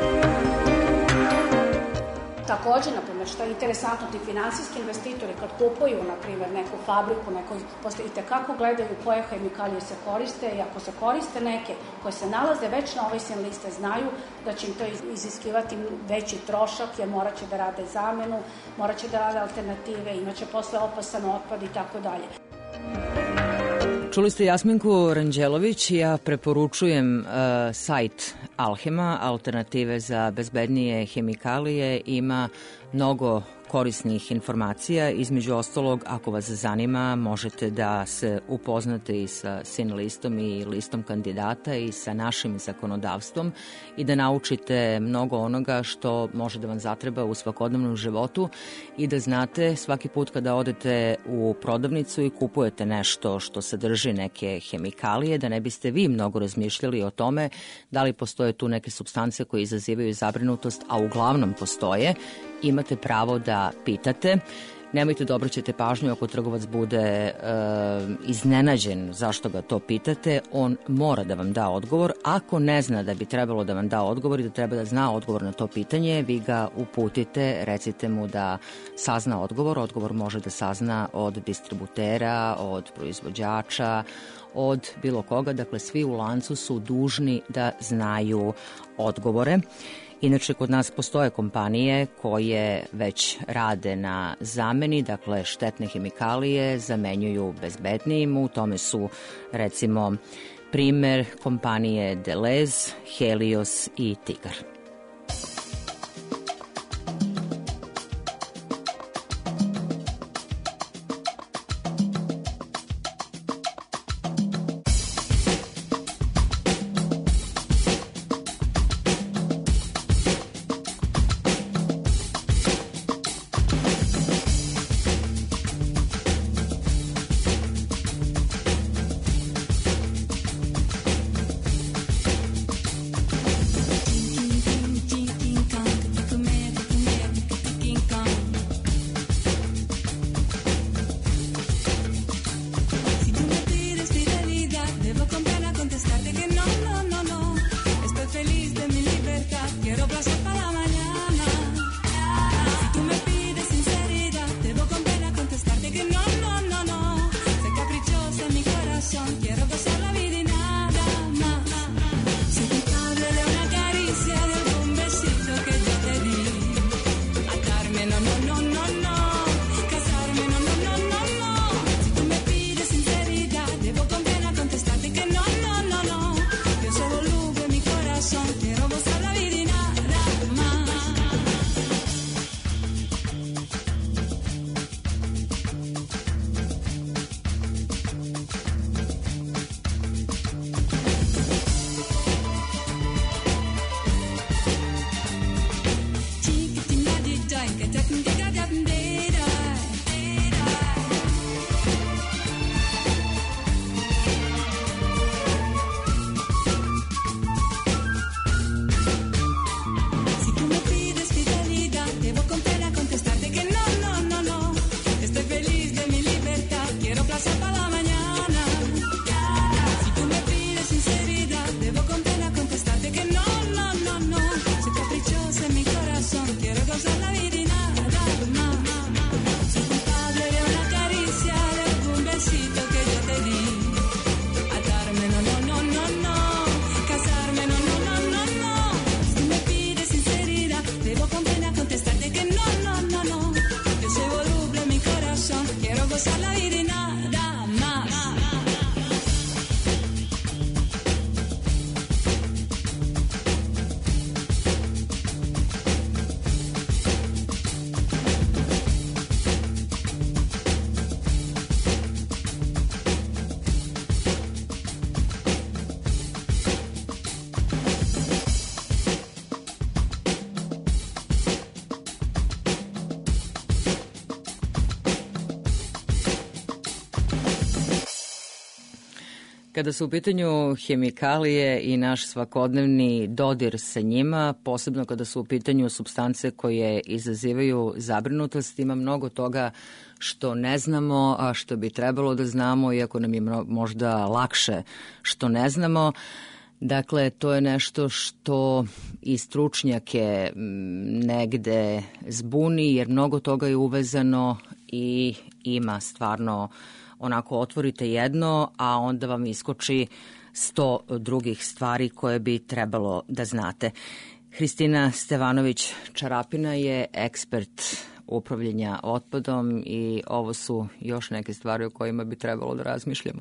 Takođe, na primjer, što je interesantno, ti finansijski investitori kad kupuju, na primjer, neku fabriku, neko, i tekako gledaju koje hemikalije se koriste i ako se koriste neke koje se nalaze već na ovoj sin liste, znaju da će im to iziskivati veći trošak, jer morat će da rade zamenu, morat će da rade alternative, imaće posle opasan otpad i tako dalje. Čuli ste Jasminku Ranđelović, ja preporučujem uh, sajt Alhema, alternative za bezbednije hemikalije, ima mnogo korisnih informacija. Između ostalog, ako vas zanima, možete da se upoznate i sa sin listom i listom kandidata i sa našim zakonodavstvom i da naučite mnogo onoga što može da vam zatreba u svakodnevnom životu i da znate svaki put kada odete u prodavnicu i kupujete nešto što sadrži neke hemikalije, da ne biste vi mnogo razmišljali o tome da li postoje tu neke supstance koje izazivaju zabrinutost, a uglavnom postoje. Imate pravo da pitate. Nemojte da obraćate pažnju ako trgovac bude e, iznenađen zašto ga to pitate. On mora da vam da odgovor. Ako ne zna da bi trebalo da vam da odgovor i da treba da zna odgovor na to pitanje, vi ga uputite, recite mu da sazna odgovor. Odgovor može da sazna od distributera, od proizvođača, od bilo koga. Dakle, svi u lancu su dužni da znaju odgovore. Inače, kod nas postoje kompanije koje već rade na zameni, dakle štetne hemikalije zamenjuju bezbednijim. U tome su, recimo, primer kompanije Deleuze, Helios i Tigar. Kada su u pitanju hemikalije i naš svakodnevni dodir sa njima, posebno kada su u pitanju supstance koje izazivaju zabrinutost, ima mnogo toga što ne znamo, a što bi trebalo da znamo, iako nam je možda lakše što ne znamo. Dakle, to je nešto što i stručnjake negde zbuni, jer mnogo toga je uvezano i ima stvarno, onako otvorite jedno, a onda vam iskoči sto drugih stvari koje bi trebalo da znate. Hristina Stevanović-Čarapina je ekspert upravljanja otpadom i ovo su još neke stvari o kojima bi trebalo da razmišljamo.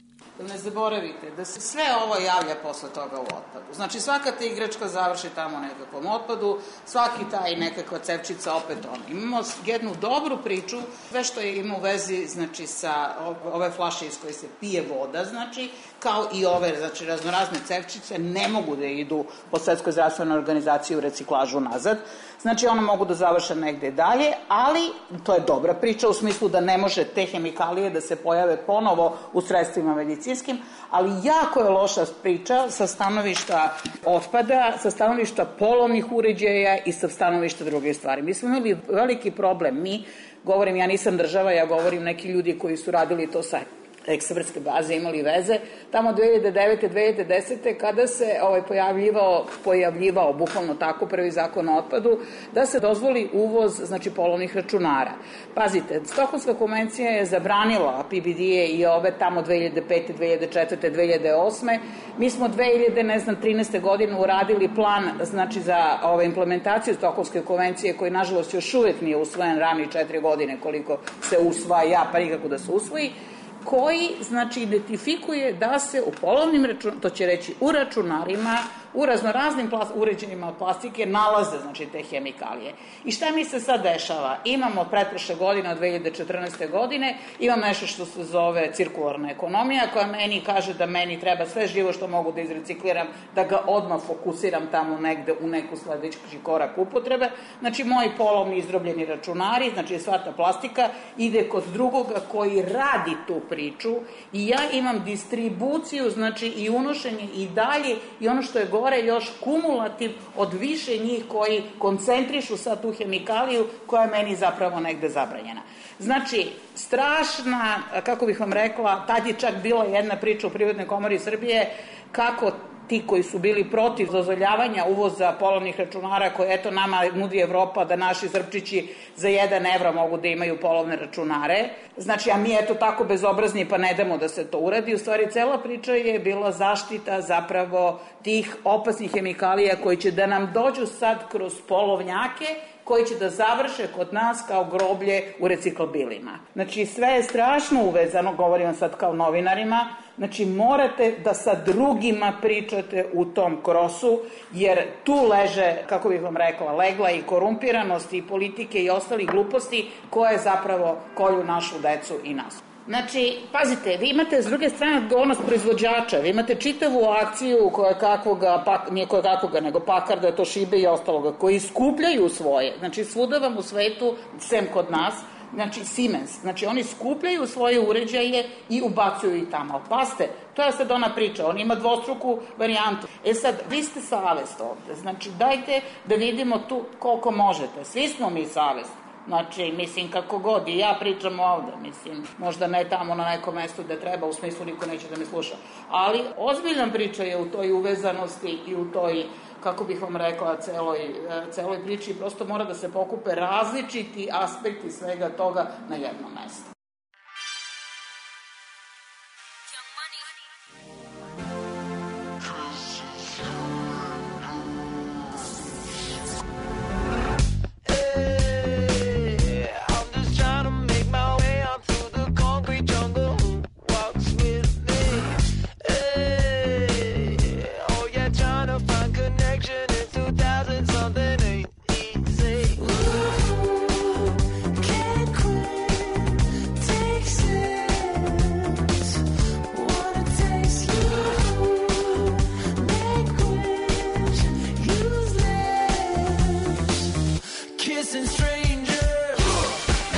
Ne zaboravite da se sve ovo javlja posle toga u otpadu. Znači svaka ta igračka završi tamo u nekakvom otpadu, svaki taj nekakva cevčica opet ono. Imamo jednu dobru priču, sve što je ima u vezi znači, sa ove flaše iz koje se pije voda, znači, kao i ove znači, raznorazne cevčice ne mogu da idu po Svetskoj zdravstvenoj organizaciji u reciklažu nazad. Znači, one mogu da završe negde dalje, ali to je dobra priča u smislu da ne može te hemikalije da se pojave ponovo u sredstvima medicinskim, ali jako je loša priča sa stanovišta otpada, sa stanovišta polovnih uređaja i sa stanovišta druge stvari. Mi smo imali veliki problem. Mi, govorim, ja nisam država, ja govorim neki ljudi koji su radili to sa ekspertske baze, imali veze, tamo dve hiljade devete. dve hiljade desete. kada se ovaj, pojavljivao, pojavljivao bukvalno tako prvi zakon o otpadu, da se dozvoli uvoz znači, polovnih računara. Pazite, Stokholmska konvencija je zabranila P B D-e i ove tamo dve hiljade pete. dve hiljade četvrte. dve hiljade osme. Mi smo dve hiljade trinaeste. godine uradili plan znači, za ove, implementaciju Stokholmske konvencije koji nažalost još uvek nije usvojen rani četiri godine koliko se usvaja, pa nikako da se usvoji, koji, znači, identifikuje da se u polovnim računarima, to će reći u računarima, u raznoraznim uređenjima od plastike nalaze, znači, te hemikalije. I šta mi se sad dešava? Imamo pretprošle godine, od dve hiljade četrnaeste. godine, imam nešto što se zove cirkularna ekonomija, koja meni kaže da meni treba sve živo što mogu da izrecikliram, da ga odmah fokusiram tamo negde u neku sledeći korak upotrebe. Znači, moji polovni izdrobljeni računari, znači, sva ta plastika ide kod drugoga koji radi tu priču i ja imam distribuciju, znači, i unošenje i dalje i ono što je gore još kumulativ od više njih koji koncentrišu sad tu hemikaliju koja je meni zapravo negde zabranjena. Znači, strašna, kako bih vam rekla, tad je čak bila jedna priča u Privrednoj komori Srbije kako ti koji su bili protiv dozvoljavanja uvoza polovnih računara koje eto nama nudi Evropa da naši Srpčići za jedan evro mogu da imaju polovne računare. Znači, a mi eto tako bezobrazni pa ne damo da se to uradi. U stvari, cela priča je bila zaštita zapravo tih opasnih hemikalija koji će da nam dođu sad kroz polovnjake koji će da završe kod nas kao groblje u reciklabilima. Znači, sve je strašno uvezano, govorim sad kao novinarima, znači morate da sa drugima pričate u tom krosu, jer tu leže, kako bih vam rekla, legla i korumpiranost i politike i ostali gluposti koje zapravo kolju našu decu i nas. Znači, pazite, vi imate s druge strane odgovornost proizvođača, vi imate čitavu akciju koje kakvoga, pa, nije koje kakvoga, nego Pakarda, Toshibe i ostaloga, koji skupljaju svoje, znači svuda vam u svetu, sem kod nas, znači Siemens, znači oni skupljaju svoje uređaje i ubacuju ih tamo. Pazite, to je sad ona priča, on ima dvostruku varijantu. E sad, vi ste savest ovde, znači dajte da vidimo tu koliko možete, svi smo mi savest. Znači, mislim, kako god, i ja pričam ovde, mislim, možda ne tamo na nekom mestu gde treba, u smislu niko neće da me sluša. Ali ozbiljna priča je u toj uvezanosti i u toj, kako bih vam rekla, celoj, celoj priči. Prosto mora da se pokupe različiti aspekti svega toga na jednom mestu.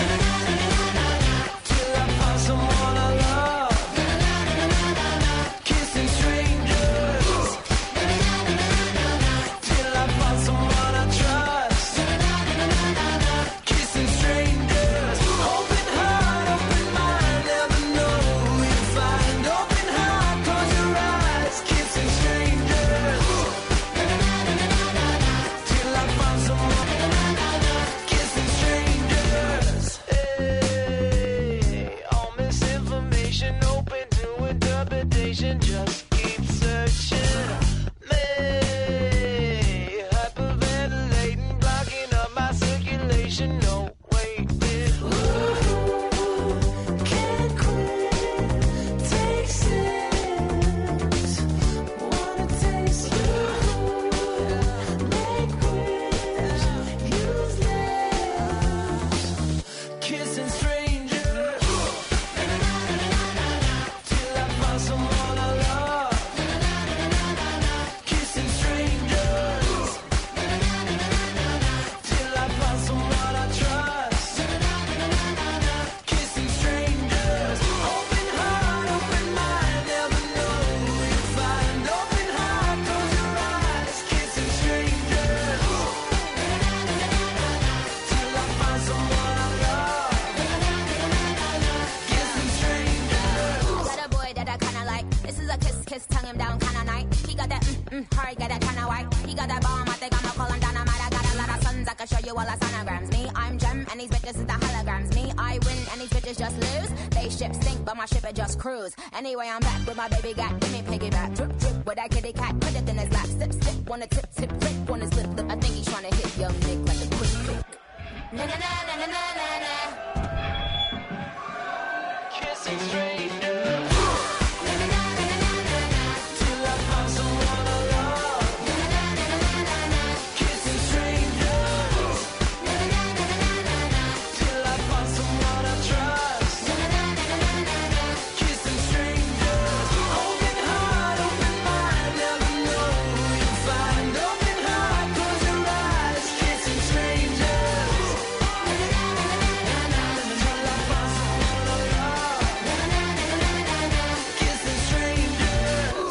Kiss you all are sonograms. Me, I'm gem, and these bitches is the holograms. Me, I win, and these bitches just lose. They ship sink, but my ship it just cruise. Anyway, I'm back with my baby got, give me piggyback. Drip, drip, with that kitty cat, put it in his lap. Sip, sip, wanna tip, tip, flip, on his lip, lip. I think he's trying to hit young Nick like a quick kick. Na na na na na na na. Kissing strangers. Na na na na na na na. Till I find someone I love. Na na na na na na na. Kissing strangers. Na na na na na na na. Till I find someone I trust. Na na na na na na na. Kissing strangers. Open heart, open mind, never know who you find. Open heart, close your eyes. Kissing strangers. Na na na na na na na. Till I find someone I love. Na na na na na na na. Kissing strangers.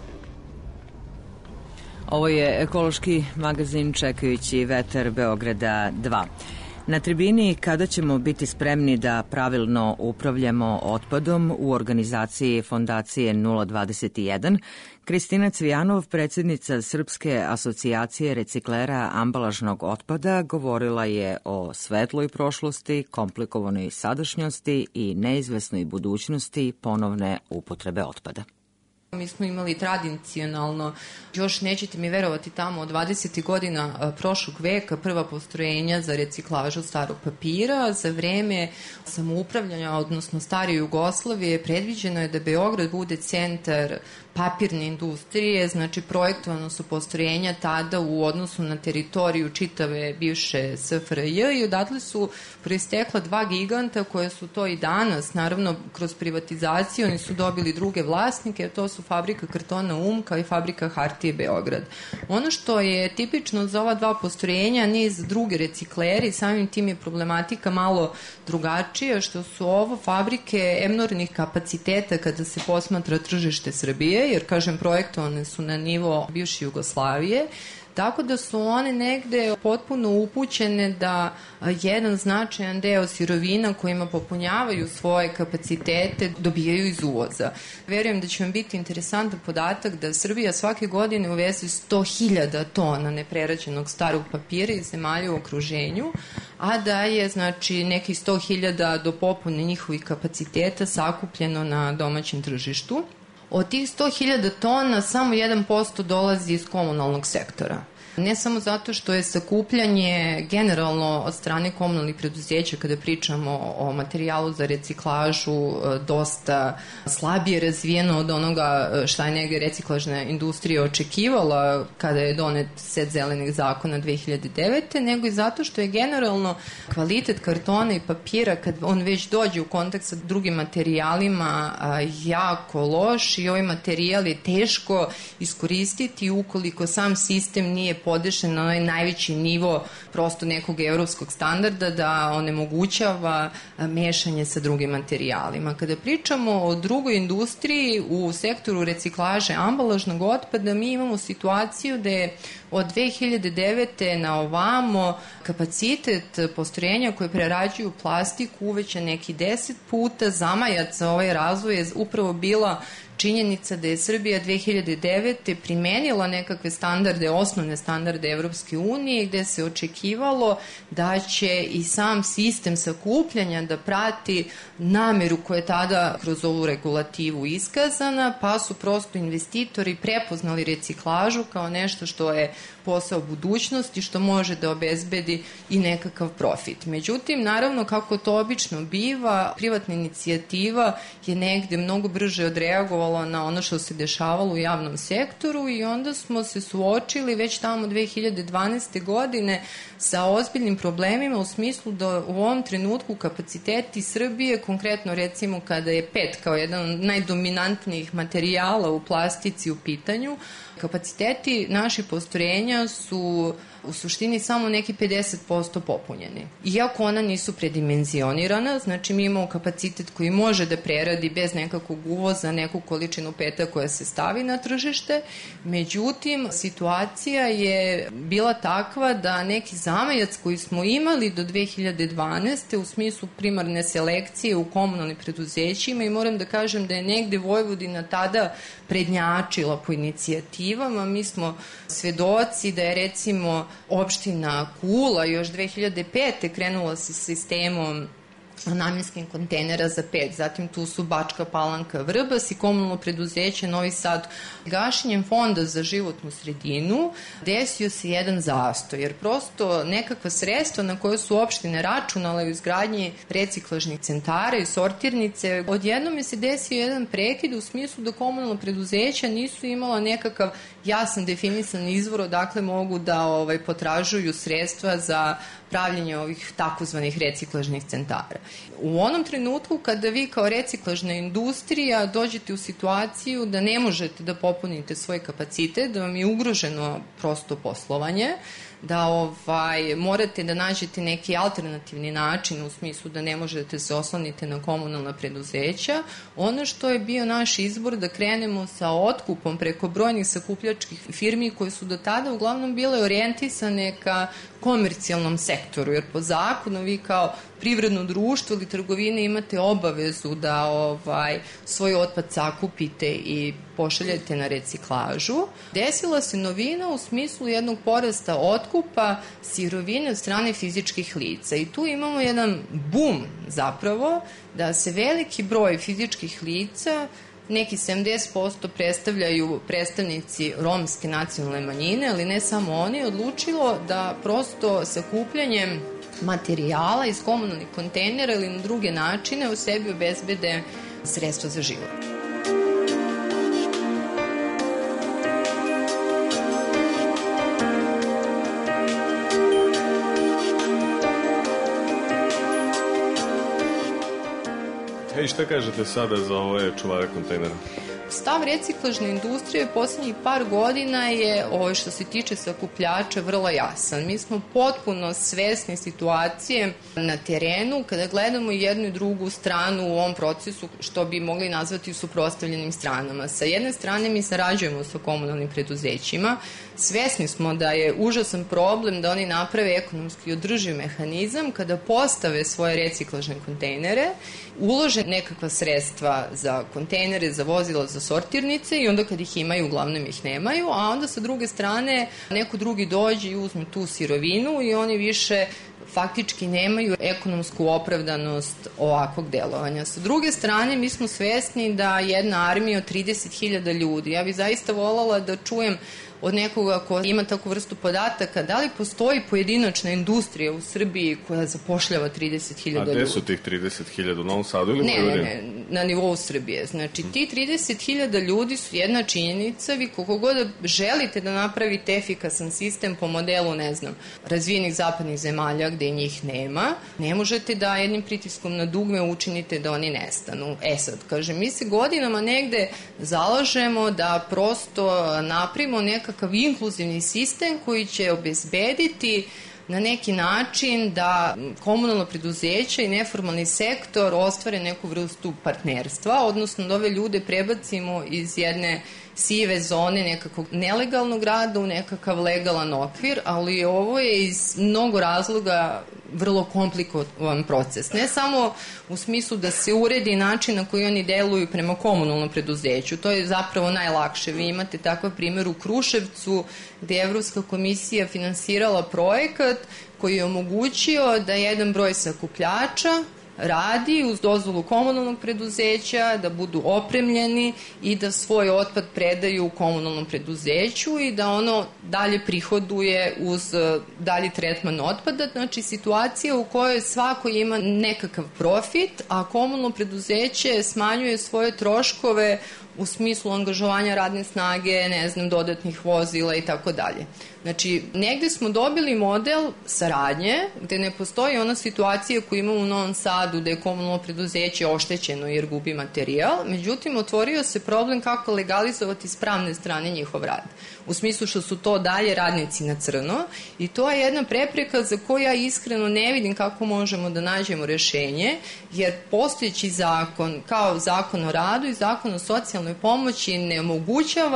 Ovo je ekološki magazin Čekajući vetar Beograda dva. Na tribini kada ćemo biti spremni da pravilno upravljamo otpadom u organizaciji Fondacije nula dvadeset jedan, Kristina Cvijanov, predsjednica Srpske asocijacije reciklera ambalažnog otpada, govorila je o svetloj prošlosti, komplikovanoj sadašnjosti i neizvesnoj budućnosti ponovne upotrebe otpada. Mi smo imali tradicionalno, još nećete mi verovati, tamo od dvadesetih godina prošlog veka prva postrojenja za reciklažu starog papira. Za vreme samoupravljanja, odnosno stare Jugoslavije, predviđeno je da Beograd bude centar papirne industrije, znači projektovano su postrojenja tada u odnosu na teritoriju čitave bivše S F R J i odatle su proistekla dva giganta koje su to i danas, naravno kroz privatizaciju oni su dobili druge vlasnike, to su fabrika kartona Um kao i fabrika hartije Beograd. Ono što je tipično za ova dva postrojenja, nije za druge recikleri, samim tim je problematika malo drugačija, što su ovo fabrike enormnih kapaciteta kada se posmatra tržište Srbije, jer, kažem, projektovane su na nivo bivše Jugoslavije, tako da su one negde potpuno upućene da jedan značajan deo sirovina kojima popunjavaju svoje kapacitete dobijaju iz uvoza. Verujem da će vam biti interesantan podatak da Srbija svake godine uveze sto hiljada tona neprerađenog starog papira iz zemalja u okruženju, a da je, znači, nekih sto hiljada do popune njihovih kapaciteta sakupljeno na domaćem tržištu. Od tih sto hiljada tona samo jedan posto dolazi iz komunalnog sektora. Ne samo zato što je sakupljanje generalno od strane komunalnih preduzeća, kada pričamo o materijalu za reciklažu, dosta slabije razvijeno od onoga šta je nega reciklažna industrija očekivala kada je donet set zelenih zakona dve hiljade devete. nego i zato što je generalno kvalitet kartona i papira, kad on već dođe u kontakt sa drugim materijalima, jako loš i ovaj materijal je teško iskoristiti ukoliko sam sistem nije podešen na onaj najveći nivo prosto nekog evropskog standarda da onemogućava mešanje sa drugim materijalima. Kada pričamo o drugoj industriji u sektoru reciklaže ambalažnog otpada, mi imamo situaciju da je od dve hiljade devete na ovamo kapacitet postrojenja koje prerađuju plastiku uvećan neki deset puta. Zamajac za ovaj razvoj je upravo bila činjenica da je Srbija dve hiljade devete primenila nekakve standarde, osnovne standarde Evropske unije, gde se očekivalo da će i sam sistem sakupljanja da prati nameru koja je tada kroz ovu regulativu iskazana, pa su prosto investitori prepoznali reciklažu kao nešto što je posao budućnosti, što može da obezbedi i nekakav profit. Međutim, naravno, kako to obično biva, privatna inicijativa je negde mnogo brže odreagovala na ono što se dešavalo u javnom sektoru i onda smo se suočili već tamo dve hiljade dvanaeste. godine sa ozbiljnim problemima u smislu da u ovom trenutku kapaciteti Srbije, konkretno recimo kada je pet kao jedan od najdominantnijih materijala u plastici u pitanju, kapaciteti naših postrojenja su u suštini samo neki pedeset posto popunjeni. Iako ona nisu predimenzionirana, znači mi imamo kapacitet koji može da preradi bez nekakvog uvoza neku količinu peta koja se stavi na tržište, međutim situacija je bila takva da neki zamajac koji smo imali do dve hiljade dvanaeste. u smislu primarne selekcije u komunalnim preduzećima, i moram da kažem da je negde Vojvodina tada prednjačila po inicijativama. Mi smo svedoci da je recimo opština Kula još dve hiljade pete krenula sa sistemom namjenskih kontejnera za pet, zatim tu su Bačka Palanka, Vrbas i komunalno preduzeće Novi Sad. Gašenjem Fonda za životnu sredinu desio se jedan zastoj, jer prosto nekakva sredstva na koje su opštine računale u izgradnji reciklažnih centara i sortirnice, odjednom je se desio jedan prekid u smislu da komunalno preduzeća nisu imala nekakav jasan definisan izvor odakle mogu da ovaj, potražuju sredstva za pravljenje ovih takozvanih reciklažnih centara. U onom trenutku kada vi kao reciklažna industrija dođete u situaciju da ne možete da popunite svoj kapacitet, da vam je ugroženo prosto poslovanje, da ovaj, morate da nađete neki alternativni način u smislu da ne možete se osloniti na komunalna preduzeća, ono što je bio naš izbor da krenemo sa otkupom preko brojnih sakupljačkih firmi koje su do tada uglavnom bile orijentisane ka komercijalnom sektoru, jer po zakonu vi kao privredno društvo ili trgovine imate obavezu da ovaj, svoj otpad sakupite i pošaljete na reciklažu. Desila se novina u smislu jednog porasta otkupa sirovine od strane fizičkih lica i tu imamo jedan bum zapravo da se veliki broj fizičkih lica, neki sedamdeset posto predstavljaju predstavnici romske nacionalne manjine, ali ne samo oni, odlučilo da prosto sakupljanjem materijala iz komunalnih kontejnera ili na druge načine u sebi obezbede sredstva za život. Hej, šta kažete sada za ove čuvare kontejnera? Stav reciklažne industrije posljednjih par godina je, ovo što se tiče sakupljača, vrlo jasan. Mi smo potpuno svesni situacije na terenu kada gledamo jednu i drugu stranu u ovom procesu, što bi mogli nazvati suprotstavljenim stranama. Sa jedne strane mi sarađujemo sa komunalnim preduzećima, svesni smo da je užasan problem da oni naprave ekonomski održiv mehanizam kada postave svoje reciklažne kontejnere, ulože nekakva sredstva za kontejnere, za vozila, za sortirnice i onda kad ih imaju, uglavnom ih nemaju, a onda sa druge strane neko drugi dođe i uzme tu sirovinu i oni više faktički nemaju ekonomsku opravdanost ovakvog delovanja. Sa druge strane, mi smo svesni da jedna armija od trideset hiljada ljudi, ja bih zaista voljela da čujem od nekoga ko ima takvu vrstu podataka, da li postoji pojedinačna industrija u Srbiji koja zapošljava trideset hiljada ljudi? A gde su tih trideset hiljada, u Novom Sadu ili u Ne, Vojvodini? ne, ne, na nivou Srbije. Znači, ti trideset hiljada ljudi su jedna činjenica, vi koliko god da želite da napravite efikasan sistem po modelu, ne znam, razvijenih zapadnih zemalja gde njih nema, ne možete da jednim pritiskom na dugme učinite da oni nestanu. E sad, kažem, mi se godinama negde zalažemo da prosto napravimo nekakav inkluzivni sistem koji će obezbediti na neki način da komunalno preduzeće i neformalni sektor ostvare neku vrstu partnerstva, odnosno da ove ljude prebacimo iz jedne sive zone nekakvog nelegalnog rada u nekakav legalan okvir, ali ovo je iz mnogo razloga vrlo komplikovan proces. Ne samo u smislu da se uredi način na koji oni deluju prema komunalnom preduzeću. To je zapravo najlakše. Vi imate takav primjer u Kruševcu gde je Evropska komisija finansirala projekat koji je omogućio da jedan broj sakupljača radi uz dozvolu komunalnog preduzeća, da budu opremljeni i da svoj otpad predaju komunalnom preduzeću i da ono dalje prihoduje uz dalji tretman otpada. Znači, situacija u kojoj svako ima nekakav profit, a komunalno preduzeće smanjuje svoje troškove u smislu angažovanja radne snage, ne znam, dodatnih vozila i tako dalje. Znači, negde smo dobili model saradnje gde ne postoji ona situacija koju imamo u Novom Sadu gde je komunalno preduzeće oštećeno jer gubi materijal, međutim, otvorio se problem kako legalizovati s pravne strane njihov rad. U smislu što su to dalje radnici na crno i to je jedna prepreka za koju ja iskreno ne vidim kako možemo da nađemo rešenje, jer postojeći zakon, kao zakon o radu i zakon o socijalnoj pomoći, ne omogućava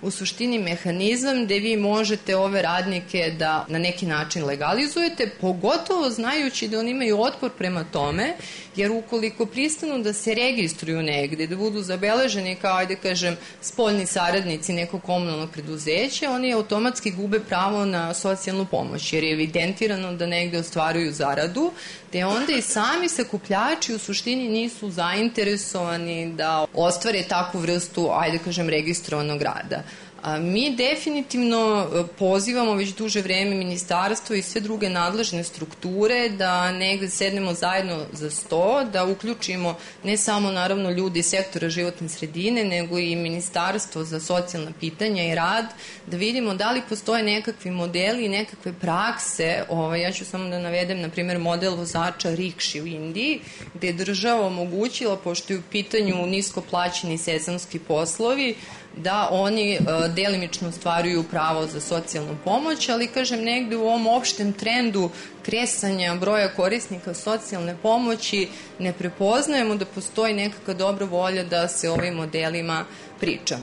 u suštini mehanizam gde vi možete ove radnike da na neki način legalizujete, pogotovo znajući da oni imaju otpor prema tome, jer ukoliko pristanu da se registruju negde, da budu zabeleženi kao, ajde kažem, spoljni saradnici nekog komunalnog preduzeća, oni automatski gube pravo na socijalnu pomoć, jer je evidentirano da negde ostvaruju zaradu, te onda i sami sakupljači u suštini nisu zainteresovani da ostvare takvu vrstu, ajde kažem, registrovanog rada. A mi definitivno pozivamo već duže vreme ministarstvo i sve druge nadležne strukture da negde sednemo zajedno za sto, da uključimo ne samo naravno ljudi iz sektora životne sredine, nego i ministarstvo za socijalna pitanja i rad, da vidimo da li postoje nekakvi modeli i nekakve prakse. Ovaj, ja ću samo da navedem, na primjer, model vozača rikši u Indiji, gde je država omogućila, pošto je u pitanju nisko plaćeni sezonski poslovi, da oni uh, delimično ostvaruju pravo za socijalnu pomoć, ali kažem negde u ovom opštem trendu kresanja broja korisnika socijalne pomoći ne prepoznajemo da postoji nekakva dobra volja da se o ovim modelima priča.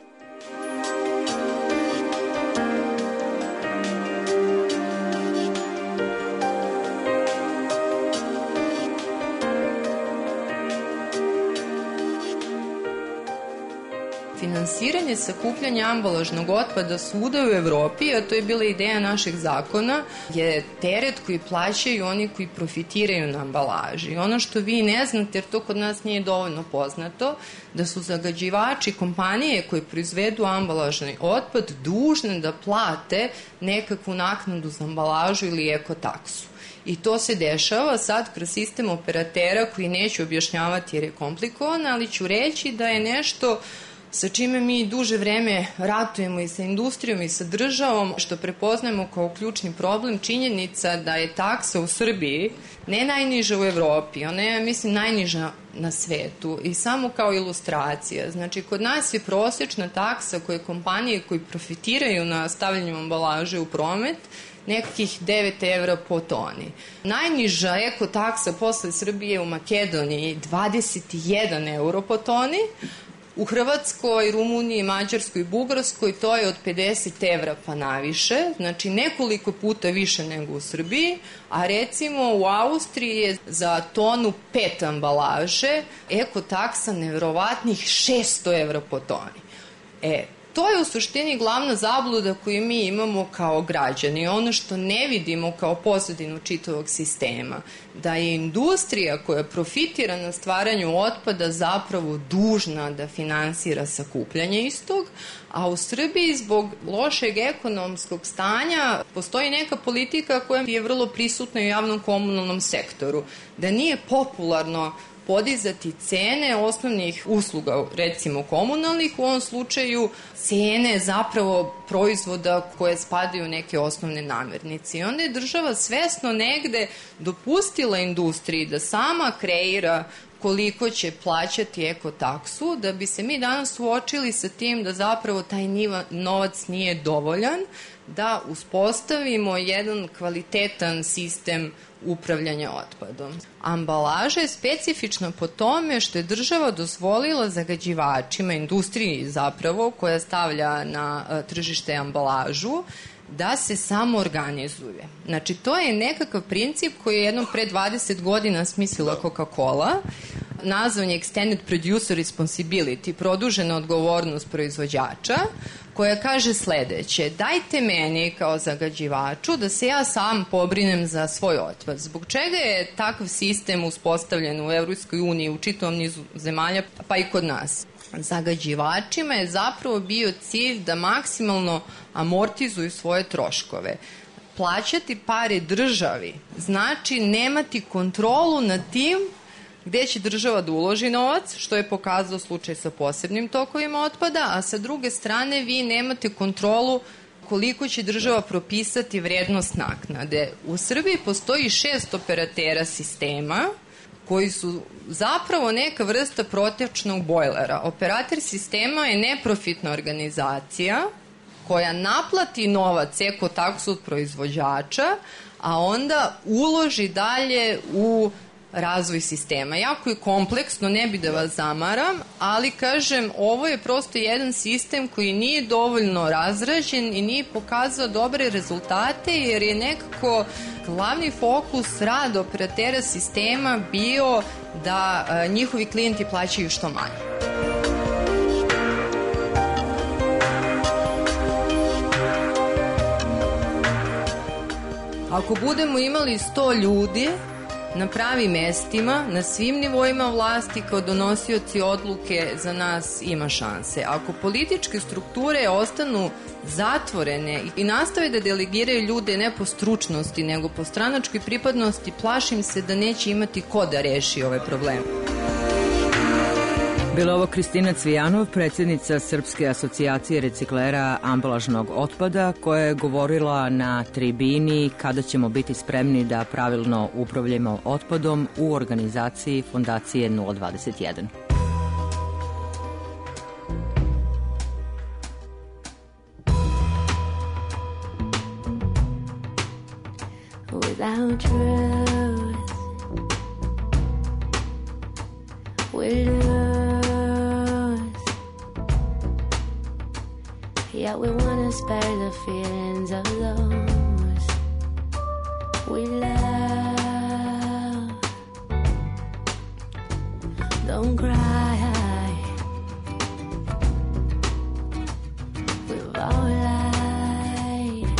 Finansiranje sakupljanja ambalažnog otpada svuda u Evropi, a to je bila ideja našeg zakona, je teret koji plaćaju oni koji profitiraju na ambalaži. Ono što vi ne znate, jer to kod nas nije dovoljno poznato, da su zagađivači kompanije koje proizvedu ambalažni otpad dužne da plate nekakvu naknadu za ambalažu ili ekotaksu. I to se dešava sad kroz sistem operatera koji neću objašnjavati jer je komplikovan, ali ću reći da je nešto sa čime mi duže vreme ratujemo i sa industrijom i sa državom, što prepoznajemo kao ključni problem, činjenica da je taksa u Srbiji ne najniža u Evropi, ona je, mislim, najniža na svetu. I samo kao ilustracija, znači kod nas je prosječna taksa koje kompanije koji profitiraju na stavljanju ambalaže u promet nekakvih devet evra po toni. Najniža ekotaksa posle Srbije u Makedoniji dvadeset jedan euro po toni, u Hrvatskoj, Rumuniji, Mađarskoj i Bugarskoj to je od pedeset evra pa naviše, znači nekoliko puta više nego u Srbiji, a recimo u Austriji je za tonu pet ambalaže ekotaksa neverovatnih šesto evra po toni. E, to je u suštini glavna zabluda koju mi imamo kao građani, ono što ne vidimo kao pozadinu čitavog sistema, da je industrija koja profitira na stvaranju otpada zapravo dužna da finansira sakupljanje istog, a u Srbiji zbog lošeg ekonomskog stanja postoji neka politika koja je vrlo prisutna u javnom komunalnom sektoru, da nije popularno podizati cene osnovnih usluga, recimo komunalnih, u ovom slučaju cene zapravo proizvoda koje spadaju u neke osnovne namirnice. I onda je država svesno negde dopustila industriji da sama kreira koliko će plaćati ekotaksu, da bi se mi danas suočili sa tim da zapravo taj novac nije dovoljan, da uspostavimo jedan kvalitetan sistem upravljanja otpadom. Ambalaža je specifična po tome što je država dozvolila zagađivačima, industriji zapravo, koja stavlja na tržište ambalažu, da se samo organizuje. Znači, to je nekakav princip koji je jednom pre dvadeset godina smislila Coca-Cola, nazvan je Extended Producer Responsibility, produžena odgovornost proizvođača, koja kaže sledeće: dajte meni kao zagađivaču da se ja sam pobrinem za svoj otpad. Zbog čega je takav sistem uspostavljen u Evropskoj uniji, u čitavom nizu zemalja, pa i kod nas? Zagađivačima je zapravo bio cilj da maksimalno amortizuju svoje troškove. Plaćati pare državi znači nemati kontrolu nad tim gde će država da uloži novac, što je pokazao slučaj sa posebnim tokovima otpada, a sa druge strane vi nemate kontrolu koliko će država propisati vrednost naknade. U Srbiji postoji šest operatera sistema koji su zapravo neka vrsta protečnog bojlera. Operator sistema je neprofitna organizacija koja naplati novac ekotaksu od proizvođača, a onda uloži dalje u razvoj sistema. Jako je kompleksno, ne bi da vas zamaram, ali kažem, ovo je prosto jedan sistem koji nije dovoljno razrađen i nije pokazao dobre rezultate, jer je nekako glavni fokus rada operatera sistema bio da a, njihovi klijenti plaćaju što manje. Ako budemo imali sto ljudi na pravim mestima, na svim nivoima vlasti kao donosioci odluke, za nas ima šanse. Ako političke strukture ostanu zatvorene i nastave da delegiraju ljude ne po stručnosti, nego po stranačkoj pripadnosti, plašim se da neće imati ko da reši ove probleme. Bila ovo Kristina Cvijanov, predsjednica Srpske asocijacije reciklera ambalažnog otpada, koja je govorila na tribini kada ćemo biti spremni da pravilno upravljamo otpadom u organizaciji Fondacije nula dvadeset jedan. Without truth, we lose. Yet we wanna spare the feelings of those we love. Don't cry, we've all lied,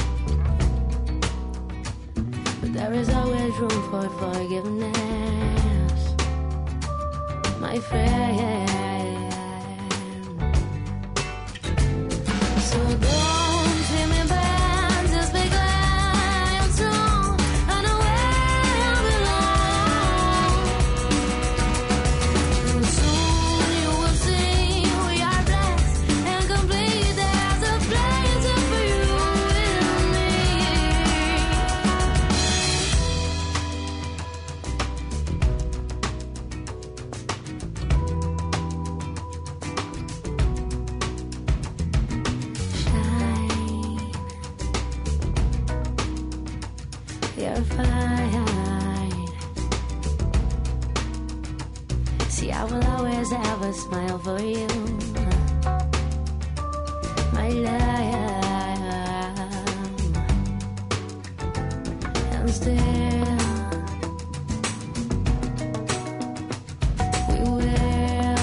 but there is always room for forgiveness, my friend. So don't see me bend, just be glad I'm strong. I know where I belong. And soon you will see we are blessed and complete. There's a place for you and me. You're fine. See, I will always have a smile for you, my love. And still, we will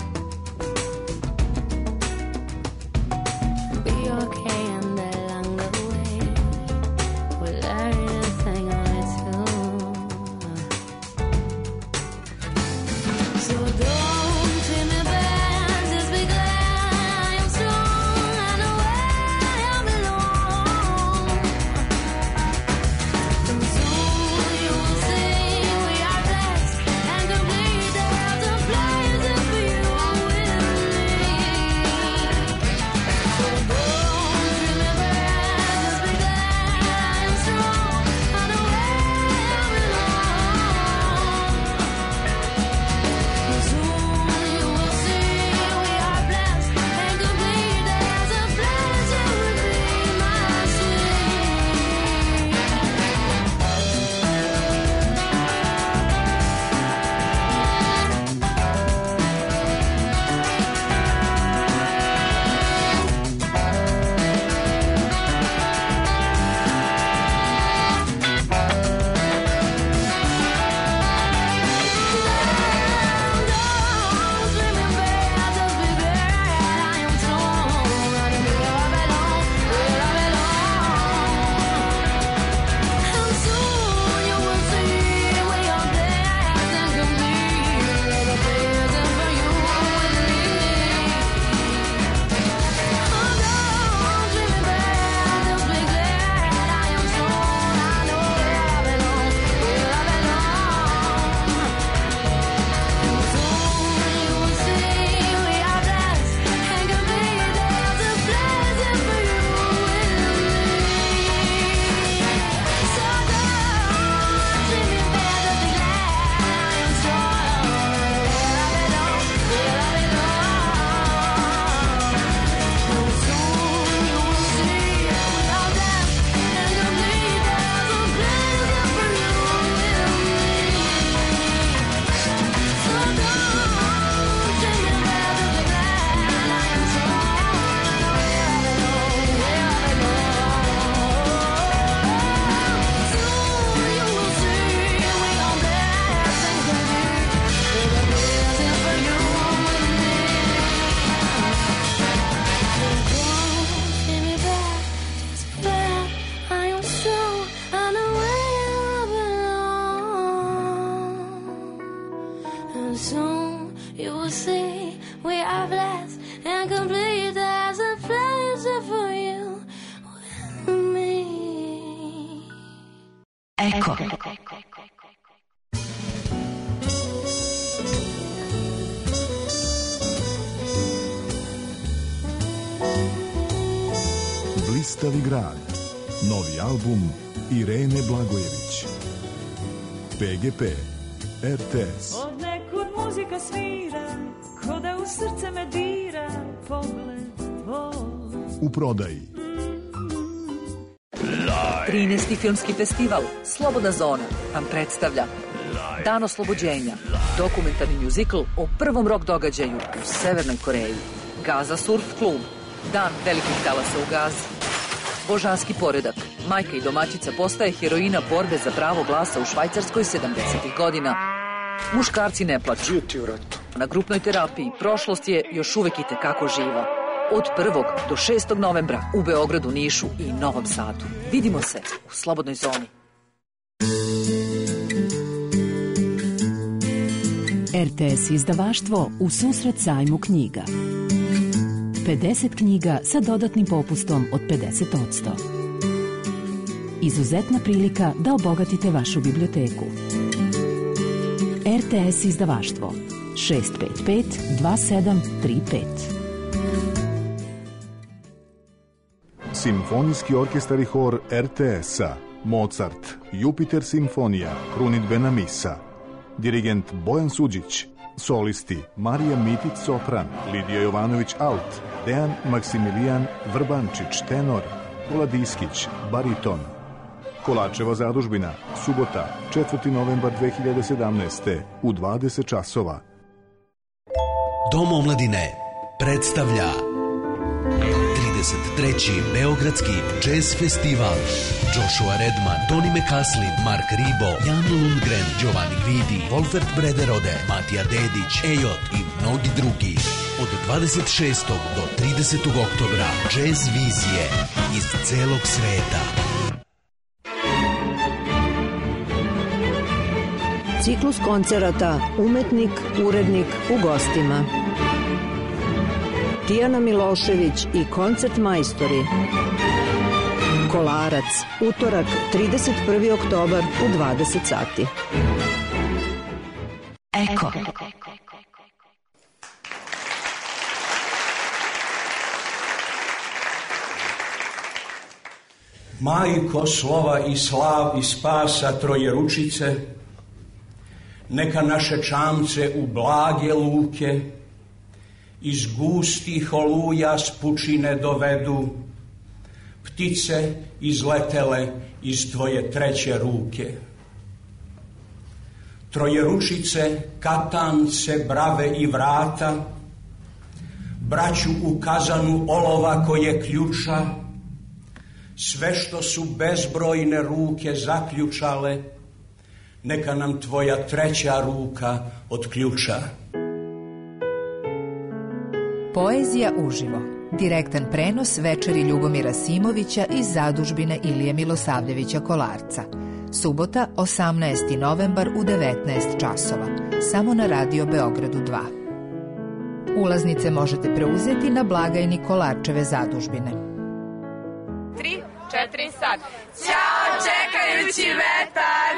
be okay and along the way. We'll learn a thing or two. So don't see me bend, just be glad I'm strong. I know where I belong. And soon soon you will see we are blessed and complete as a pleasure for you with me. Eko. Blistavi grad. Novi album Irene Blagojević. P G P R T S. Od nekud muzika svira, ko da u srce me dira pogled tvoj. U prodaji. trinaesti filmski festival Slobodna zona vam predstavlja Dan oslobođenja, dokumentarni mjuzikl o prvom rock događaju u Severnoj Koreji. Gaza Surf klub, Dan velikih talasa u Gazi. Božanski poredak, majka i domaćica postaje heroina borbe za pravo glasa u Švajcarskoj sedamdesetih godina. Muškarci ne plaču. Na grupnoj terapiji prošlost je još uvek i tekako živa. Od prvog do šestog novembra u Beogradu, Nišu i Novom Sadu. Vidimo se u Slobodnoj zoni. R T S izdavaštvo u susret sajmu knjiga. pedeset knjiga sa dodatnim popustom od pedeset posto. Izuzetna prilika da obogatite vašu biblioteku. R T S izdavaštvo šest pet pet dva sedam tri pet. Simfonijski orkestar i hor R T S-a, Mozart, Jupiter simfonija, krunidbena misa. Dirigent Bojan Suđić, solisti Marija Mitić sopran, Lidija Jovanović alt, Dejan Maksimilijan Vrbančić tenor, Kola Diskić bariton. Kolačeva zadužbina, subota, četvrti novembar dve hiljade sedamnaeste u dvadeset časova. Dom omladine predstavlja trideset treći Beogradski jazz festival. Joshua Redman, Tony McCaslin, Mark Ribo, Jan Lundgren, Giovanni Guidi, Wolfert Brederode, Matija Dedić, Ejot i mnogi drugi. Od dvadeset šestog do tridesetog oktobra jazz vizije iz celog sveta. Ciklus koncerata Umetnik, urednik u gostima. Tijana Milošević i koncert majstori. Kolarac, utorak, trideset prvi oktobar u dvadeset sati. Eko. Majko slova i slav i spasa trojeručice, neka naše čamce u blage luke iz gustih oluja s pučine dovedu, ptice izletele iz tvoje treće ruke. Trojeručice, katance, brave i vrata, braću u kazanu olova koje ključa, sve što su bezbrojne ruke zaključale, neka nam tvoja treća ruka otključa. Poezija uživo. Direktan prenos večeri Ljubomira Simovića iz zadužbine Ilije Milosavljevića Kolarca. Subota, osamnaesti novembar u devetnaest časova. Samo na Radio Beogradu dva. Ulaznice možete preuzeti na blagajni Kolarčeve zadužbine. Tri, četiri, sad. Ćao, čekajući vetar!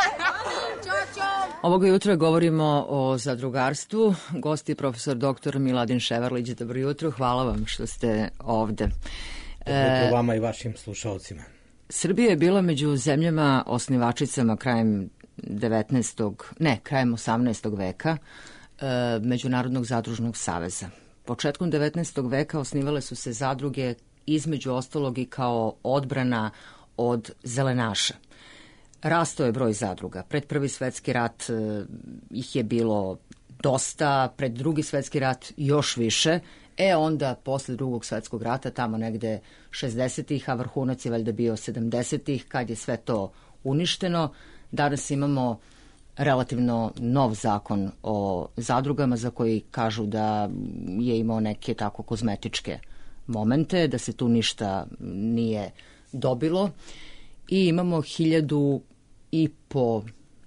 Ovoga jutra govorimo o zadrugarstvu. Gost je profesor doktor Miladin Ševarlić. Dobro jutro, hvala vam što ste ovde. Dobro jutro vama i vašim slušalcima. Srbija je bila među zemljama osnivačicama krajem devetnaestog ne, krajem osamnaestog veka e, Međunarodnog zadružnog saveza. Početkom devetnaestog veka osnivale su se zadruge između ostalog i kao odbrana od zelenaša. Rastao je broj zadruga. Pred Prvi svetski rat e, ih je bilo dosta, pred Drugi svetski rat još više, e onda posle Drugog svetskog rata, tamo negde šezdesetih, a vrhunac je valjda bio sedamdesetih, kad je sve to uništeno. Danas imamo relativno nov zakon o zadrugama za koji kažu da je imao neke tako kozmetičke momente, da se tu ništa nije dobilo. I imamo hiljadu i po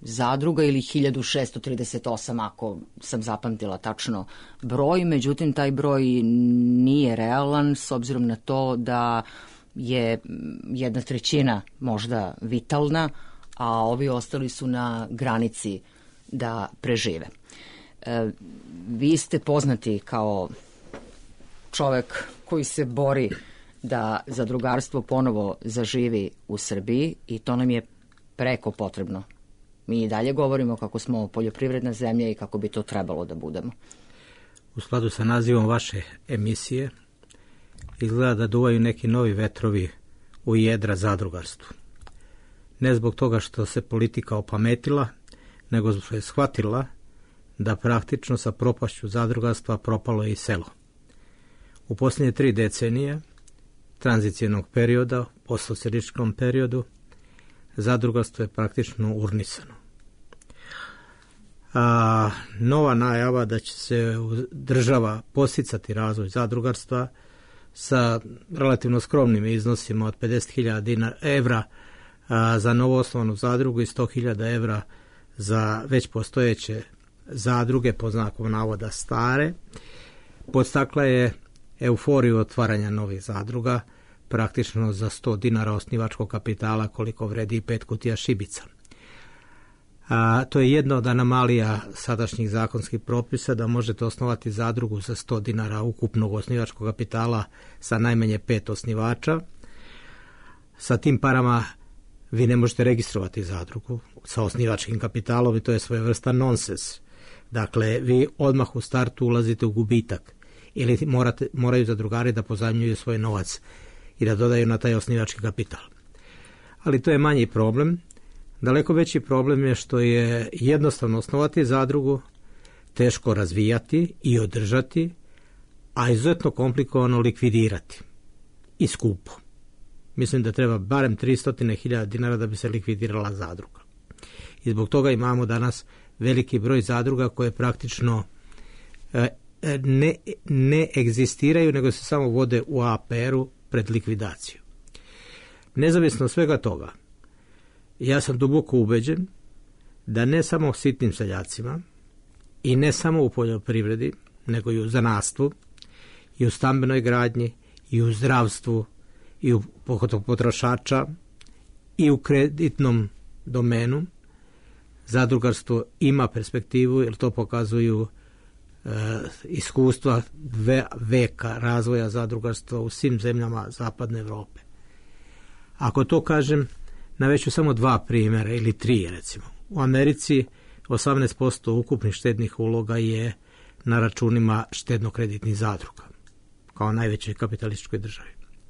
zadruga ili hiljadu šessto trideset osam, ako sam zapamtila tačno broj, međutim taj broj nije realan s obzirom na to da je jedna trećina možda vitalna, a ovi ostali su na granici da prežive. E, vi ste poznati kao čovek koji se bori da zadrugarstvo ponovo zaživi u Srbiji i to nam je preko potrebno. Mi i dalje govorimo kako smo poljoprivredna zemlja i kako bi to trebalo da budemo. U skladu sa nazivom vaše emisije, izgleda da duvaju neki novi vetrovi u jedra zadrugarstvu. Ne zbog toga što se politika opametila, nego što je shvatila da praktično sa propašću zadrugarstva propalo je i selo. U posljednje tri decenije tranzicijnog perioda, postsocijalističkom periodu, zadrugarstvo je praktično urnisano. A nova najava da će se država posticati razvoj zadrugarstva sa relativno skromnim iznosima od pedeset hiljada evra za novoosnovanu zadrugu i sto hiljada evra za već postojeće zadruge, po znakom navoda stare, podstakla je euforiju otvaranja novih zadruga, praktično za sto dinara osnivačkog kapitala koliko vredi pet kutija šibica. A, to je jedna od anomalija sadašnjih zakonskih propisa da možete osnovati zadrugu za sto dinara ukupnog osnivačkog kapitala sa najmanje pet osnivača. Sa tim parama vi ne možete registrovati zadrugu sa osnivačkim kapitalom i to je svojevrstan nonsens. Dakle, vi odmah u startu ulazite u gubitak ili morate, moraju zadrugari da pozajmljuju svoj novac i da dodaju na taj osnivački kapital. Ali to je manji problem. Daleko veći problem je što je jednostavno osnovati zadrugu, teško razvijati i održati, a izuzetno komplikovano likvidirati i skupo. Mislim da treba barem tristo hiljada dinara da bi se likvidirala zadruga. I zbog toga imamo danas veliki broj zadruga koje praktično e, ne, ne egzistiraju, nego se samo vode u A P R-u pred likvidaciju. Nezavisno od svega toga, ja sam duboko ubeđen da ne samo sitnim seljacima i ne samo u poljoprivredi, nego i u zanatstvu, i u stambenoj gradnji, i u zdravstvu, i u potrošača, i u kreditnom domenu, zadrugarstvo ima perspektivu, jer to pokazuju e, iskustva ve, veka razvoja zadrugarstva u svim zemljama zapadne Evrope. Ako to kažem, navešću samo dva primjera ili tri, recimo. U Americi osamnaest posto ukupnih štednih uloga je na računima štedno-kreditnih zadruga, kao najvećoj kapitalističkoj državi.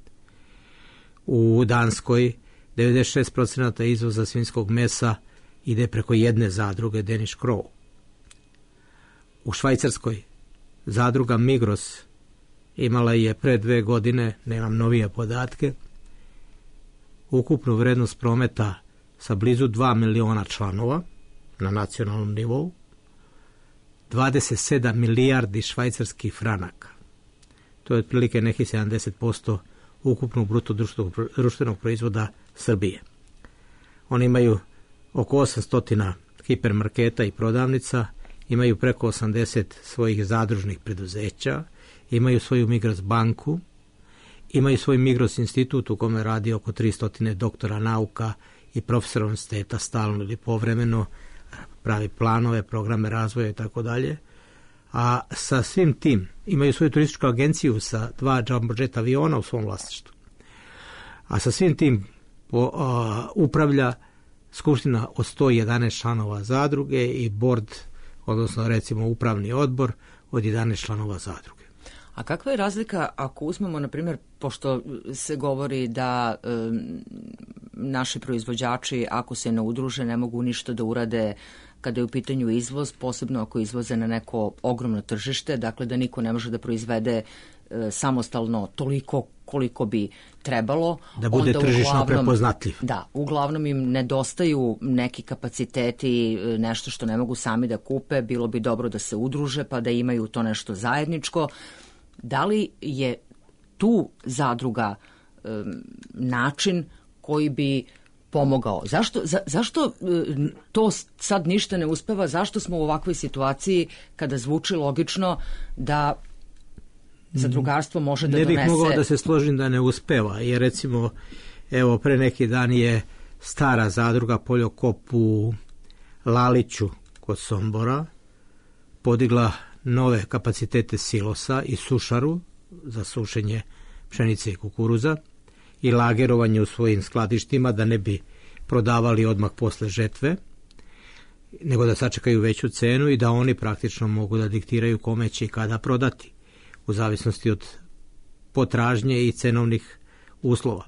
U Danskoj devedeset šest posto izvoza svinjskog mesa ide preko jedne zadruge, Danish Crow. U Švajcarskoj zadruga Migros imala je pre dve godine, nemam novije podatke, ukupnu vrednost prometa sa blizu dva miliona članova na nacionalnom nivou, dvadeset sedam milijardi švajcarskih franaka. To je otprilike nekih sedamdeset posto ukupnog bruto društvenog proizvoda Srbije. Oni imaju oko osamsto hipermarketa i prodavnica, imaju preko osamdeset svojih zadružnih preduzeća, imaju svoju Migros banku, imaju svoj Migros institut u kome radi oko tristo doktora nauka i profesora univerziteta stalno ili povremeno, pravi planove, programe razvoja i tako dalje. A sa svim tim imaju svoju turističku agenciju sa dva jumbo jet aviona u svom vlasništvu. A sa svim tim po, a, upravlja skupština od sto jedanaest članova zadruge i board, odnosno recimo upravni odbor od jedanaest članova zadruge. A kakva je razlika ako uzmemo, na primjer, pošto se govori da e, naši proizvođači, ako se ne udruže, ne mogu ništa da urade kada je u pitanju izvoz, posebno ako izvoze na neko ogromno tržište, dakle da niko ne može da proizvede e, samostalno toliko koliko bi trebalo. Da bude onda tržišno uglavnom, prepoznatljiv. Da, uglavnom im nedostaju neki kapaciteti, nešto što ne mogu sami da kupe, bilo bi dobro da se udruže pa da imaju to nešto zajedničko. Da li je tu zadruga um, način koji bi pomogao? Zašto, za, zašto e, to sad ništa ne uspeva? Zašto smo u ovakvoj situaciji kada zvuči logično da zadrugarstvo može da ne donese... bih mogao da se složim da ne uspeva, jer recimo, evo, pre neki dan je stara zadruga Poljokop u Laliću kod Sombora podigla nove kapacitete silosa i sušaru za sušenje pšenice i kukuruza i lagerovanje u svojim skladištima da ne bi prodavali odmah posle žetve, nego da sačekaju veću cenu i da oni praktično mogu da diktiraju kome će i kada prodati, u zavisnosti od potražnje i cenovnih uslova.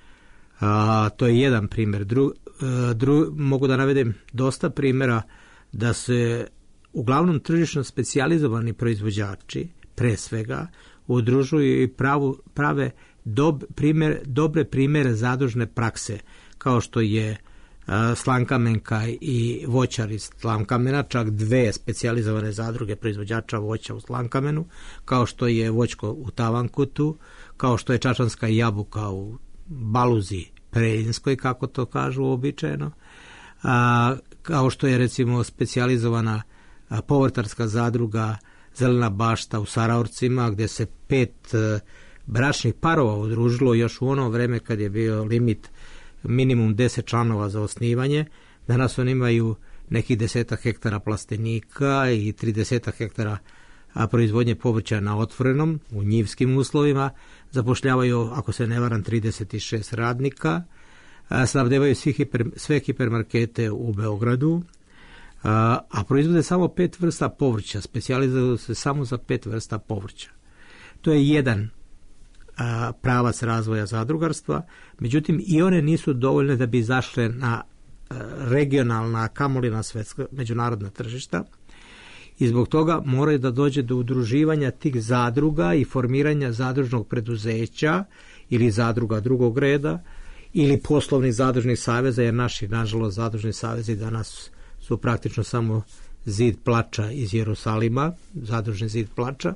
A, to je jedan primjer. Dru, dru, mogu da navedem dosta primjera da se uglavnom tržišno specijalizovani proizvođači, pre svega, udružuju i pravu, prave dob, primjer, dobre primjere zadružne prakse, kao što je a, Slankamenka i voćar iz Slankamena, čak dve specijalizovane zadruge proizvođača voća u Slankamenu, kao što je voćko u Tavankutu, kao što je čačanska jabuka u Baluzi Preljinskoj, kako to kažu uobičajeno, a, kao što je recimo specijalizovana a, povrtarska zadruga Zelena bašta u Saraorcima, gdje se pet a, bračnih parova udružilo još u ono vreme kad je bio limit minimum deset članova za osnivanje. Danas oni imaju nekih desetak hektara plastenika i tridesetak hektara a proizvodnje povrća na otvorenom u njivskim uslovima, zapošljavaju, ako se ne varam, trideset šest radnika, a, snabdevaju svi hiper, sve hipermarkete u Beogradu, a, a proizvode samo pet vrsta povrća, specijalizuju se samo za pet vrsta povrća. To je jedan a, pravac razvoja zadrugarstva, međutim i one nisu dovoljne da bi izašle na a, regionalna, kamoli na svetska međunarodna tržišta, i zbog toga moraju da dođe do udruživanja tih zadruga i formiranja zadružnog preduzeća ili zadruga drugog reda ili poslovnih zadružnih saveza, jer naši, nažalost, zadružni savezi danas su praktično samo zid plača iz Jerusalima, zadružni zid plača.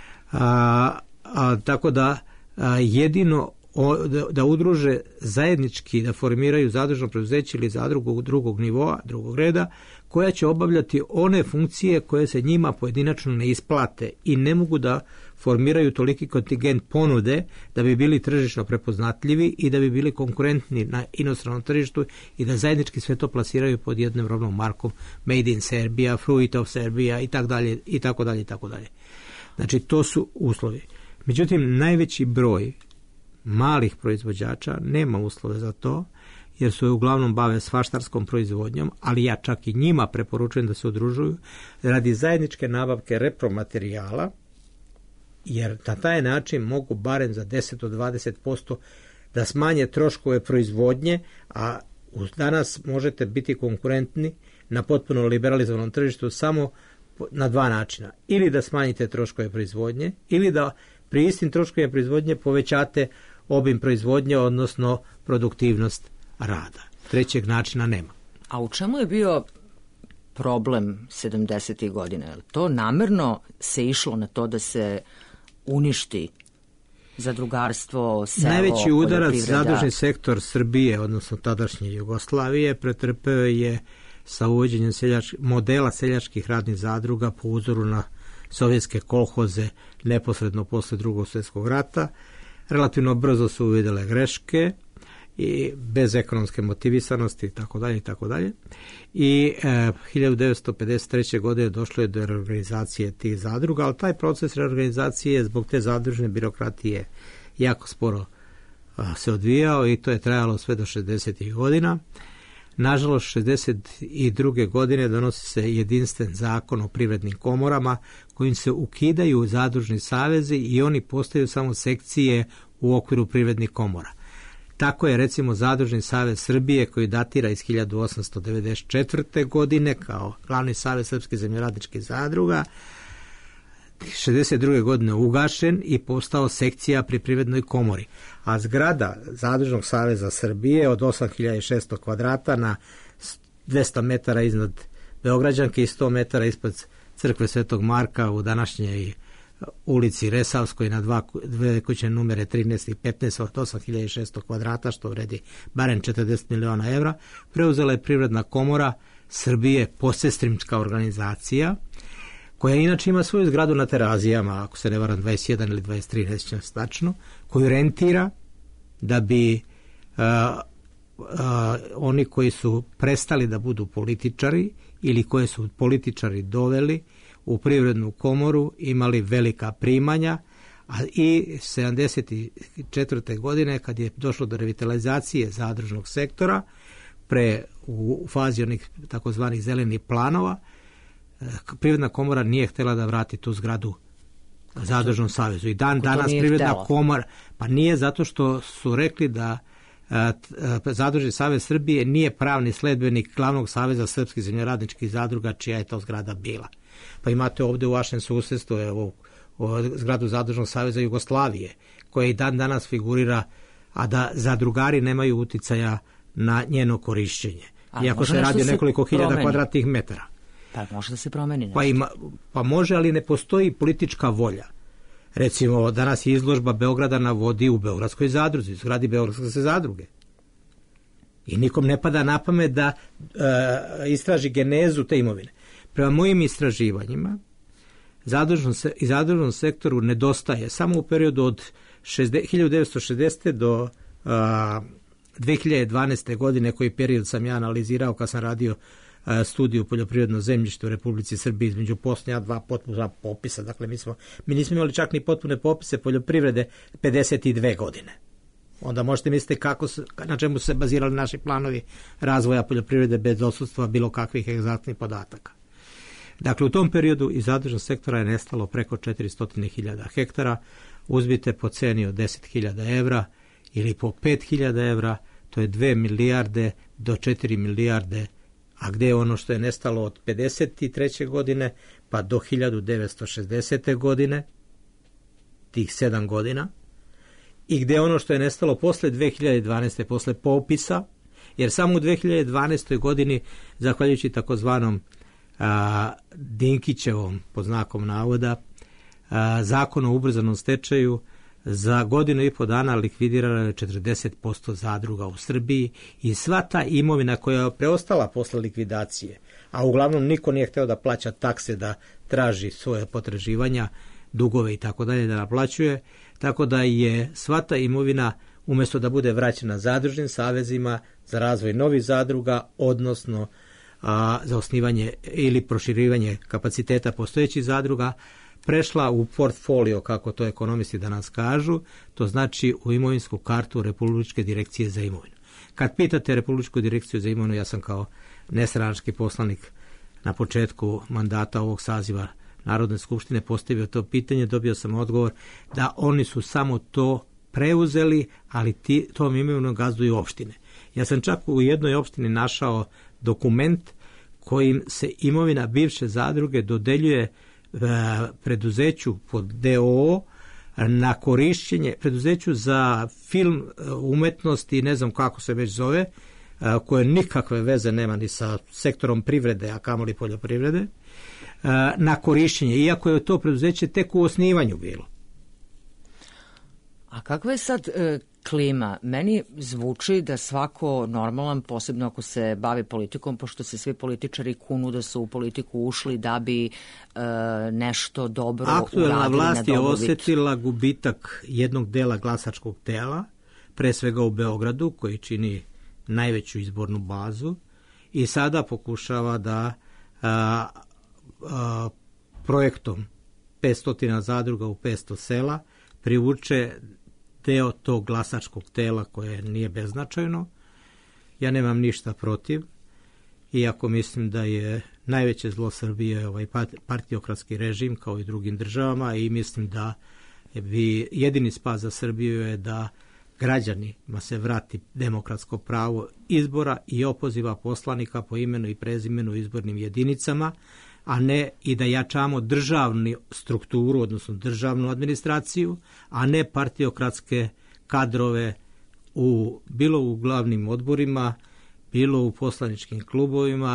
A, a, tako da a, jedino o, da, da udruže zajednički, da formiraju zadružno preduzeće ili zadrugu drugog nivoa, drugog reda, koja će obavljati one funkcije koje se njima pojedinačno ne isplate i ne mogu da formiraju toliki kontingent ponude da bi bili tržišno prepoznatljivi i da bi bili konkurentni na inostranom tržištu i da zajednički sve to plasiraju pod jednom robnom markom Made in Serbia, Fruit of Serbia i tako dalje i tako dalje i tako dalje. Znači, to su uslovi. Međutim, najveći broj malih proizvođača nema uslove za to, jer se uglavnom bave svaštarskom proizvodnjom, ali ja čak i njima preporučujem da se udružuju radi zajedničke nabavke repromaterijala, jer na taj način mogu barem za deset do dvadeset posto da smanje troškove proizvodnje, a danas možete biti konkurentni na potpuno liberalizovanom tržištu samo na dva načina. Ili da smanjite troškove proizvodnje, ili da pri istim troškovima proizvodnje povećate obim proizvodnje, odnosno produktivnost rada. Trećeg načina nema. A u čemu je bio problem sedamdesetih godina? To namerno se išlo na to da se uništi zadrugarstvo, selo, najveći udarac poljoprivreda? zadružni sektor Srbije, odnosno tadašnje Jugoslavije, pretrpeo je sa uvođenjem seljač, modela seljačkih radnih zadruga po uzoru na sovjetske kolhoze neposredno posle Drugog svjetskog rata. Relativno brzo su uvidjele greške i bez ekonomske motivisanosti i tako dalje i tako dalje. I e, hiljadu devetsto pedeset treće. godine došlo je do reorganizacije tih zadruga, ali taj proces reorganizacije zbog te zadružne birokratije jako sporo a, se odvijao i to je trajalo sve do šezdesetih godina. Nažalost, šezdeset druge. godine donosi se jedinstven zakon o privrednim komorama kojim se ukidaju zadružni savezi i oni postaju samo sekcije u okviru privrednih komora. Tako je recimo Zadružni savez Srbije, koji datira iz hiljadu osamsto devedeset četvrte. godine kao glavni savez srpskih zemljoradničkih zadruga, šezdeset druge. godine ugašen i postao sekcija pri privrednoj komori. A zgrada Zadružnog saveza Srbije od osam hiljada šesto kvadrata na dvesta metara iznad Beograđanke i sto metara ispod crkve Svetog Marka u današnjoj ulici Resavskoj na dva, dve kućne numere trinaest i petnaest od osam hiljada šesto kvadrata, što vredi barem četrdeset miliona evra, preuzela je Privredna komora Srbije, posestrimčka organizacija, koja inače ima svoju zgradu na Terazijama, ako se ne varam dvadeset jedan ili dvadeset tri, nećem tačno, koju rentira da bi uh, uh, oni koji su prestali da budu političari ili koje su političari doveli u Privrednu komoru imali velika primanja, a i sedamdeset četvrte godine kad je došlo do revitalizacije zadružnog sektora pre u fazi onih takozvanih zelenih planova, Privredna komora nije htjela da vrati tu zgradu Zadružnom savezu. I dan danas Privredna htjela? komora, pa nije zato što su rekli da a, a, Zadružni savez Srbije nije pravni sledbenik glavnog saveza srpskih zemljoradničkih zadruga, čija je to zgrada bila. Pa imate ovdje u vašem susjedstvu evo, o, zgradu Zadružnog saveza Jugoslavije, koja i dan danas figurira, a da zadrugari nemaju uticaja na njeno korišćenje. A, iako se radi o nekoliko hiljada kvadratnih metara. Pa može da se promeni nešto. Pa, ima, pa može, ali ne postoji politička volja. Recimo, danas je izložba Beograda na vodi u Beogradskoj zadruzi, u zgradi Beogradske zadruge. I nikom ne pada na pamet da e, istraži genezu te imovine. Prema mojim istraživanjima, zadružnom se, i zadružnom sektoru nedostaje samo u periodu od hiljadu devetsto šezdesete do a, dve hiljade dvanaeste. godine, koji period sam ja analizirao kad sam radio studiju poljoprivredno zemljište u Republici Srbiji između posljednja dva potpuna popisa. Dakle, mi, smo, mi nismo imali čak ni potpune popise poljoprivrede pedeset dve godine. Onda možete misliti kako se, na čemu su se bazirali naši planovi razvoja poljoprivrede bez odsustva bilo kakvih egzaktnih podataka. Dakle, u tom periodu iz zadružnog sektora je nestalo preko četiristo hiljada hektara, uzbite po ceni od deset hiljada evra ili po pet hiljada evra, to je dve milijarde do četiri milijarde. A gdje je ono što je nestalo od pedeset treće. godine pa do hiljadu devetsto šezdesete. godine, tih sedam godina, i gdje je ono što je nestalo posle dve hiljade dvanaeste. posle popisa, jer samo u dve hiljade dvanaestoj. godini, zahvaljujući takozvanom a, Dinkićevom, pod znakom navoda, a, zakonu o ubrzanom stečaju, za godinu i po dana likvidirano je četrdeset posto zadruga u Srbiji i sva ta imovina koja je preostala posle likvidacije, a uglavnom niko nije hteo da plaća takse, da traži svoje potraživanja, dugove i tako dalje da naplaćuje, tako da je sva ta imovina umjesto da bude vraćena zadružnim savezima za razvoj novih zadruga, odnosno a, za osnivanje ili proširivanje kapaciteta postojećih zadruga, prešla u portfolio, kako to ekonomisti danas kažu, to znači u imovinsku kartu Republičke direkcije za imovinu. Kad pitate Republičku direkciju za imovinu, ja sam kao nestranački poslanik na početku mandata ovog saziva Narodne skupštine postavio to pitanje, dobio sam odgovor da oni su samo to preuzeli, ali ti, tom imovinom gazduju opštine. Ja sam čak u jednoj opštini našao dokument kojim se imovina bivše zadruge dodeljuje preduzeću pod D O O na korišćenje, preduzeću za film, umetnost i ne znam kako se već zove, koje nikakve veze nema ni sa sektorom privrede, a kamoli poljoprivrede, na korišćenje, iako je to preduzeće tek u osnivanju bilo. A kakva je sad e, klima? Meni zvuči da svako normalan, posebno ako se bavi politikom, pošto se svi političari kunu da su u politiku ušli da bi e, nešto dobro Aktuelna uradili na dobrobit. Aktuelna vlast je osjetila gubitak jednog dela glasačkog tela, pre svega u Beogradu, koji čini najveću izbornu bazu, i sada pokušava da a, a, projektom petsto zadruga u petsto sela privuče deo tog glasačkog tela koje nije beznačajno. Ja nemam ništa protiv, iako mislim da je najveće zlo Srbije ovaj partiokratski režim kao i drugim državama, i mislim da bi jedini spas za Srbiju je da građanima se vrati demokratsko pravo izbora i opoziva poslanika po imenu i prezimenu izbornim jedinicama, a ne i da jačamo državnu strukturu, odnosno državnu administraciju, a ne partiokratske kadrove u, bilo u glavnim odborima, bilo u poslaničkim klubovima,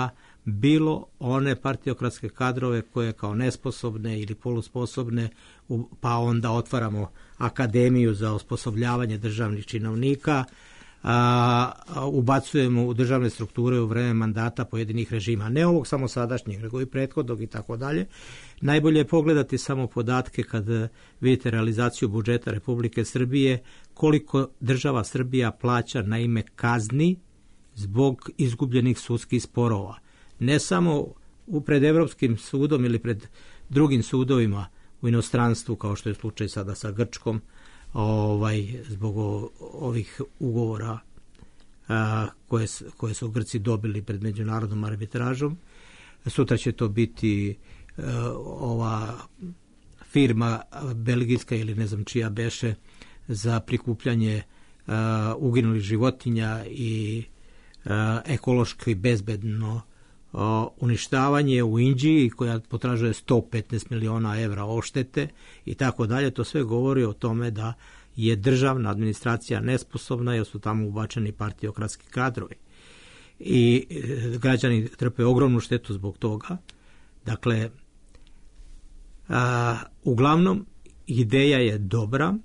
bilo one partiokratske kadrove koje kao nesposobne ili polusposobne, u- pa onda otvaramo akademiju za osposobljavanje državnih činovnika, a, a, ubacujemo u državne strukture u vreme mandata pojedinih režima, ne ovog samo sadašnjeg, nego i prethodnog i tako dalje. Najbolje je pogledati samo podatke kad vidite realizaciju budžeta Republike Srbije, koliko država Srbija plaća na ime kazni zbog izgubljenih sudskih sporova. Ne samo u pred Evropskim sudom ili pred drugim sudovima u inostranstvu, kao što je slučaj sada sa Grčkom, ovaj, zbog o- ovih ugovora a, koje, s- koje su Grci dobili pred međunarodnom arbitražom. Sutra će to biti a, ova firma a, belgijska ili ne znam čija beše za prikupljanje a, uginulih životinja i a, ekološki bezbedno a, uništavanje u Indiji koja potražuje sto petnaest miliona evra odštete i tako dalje. To sve govori o tome da je državna administracija nesposobna jer su tamo ubačeni partiokratski kadrovi. I e, građani trpe ogromnu štetu zbog toga. Dakle, a, uglavnom ideja je dobra,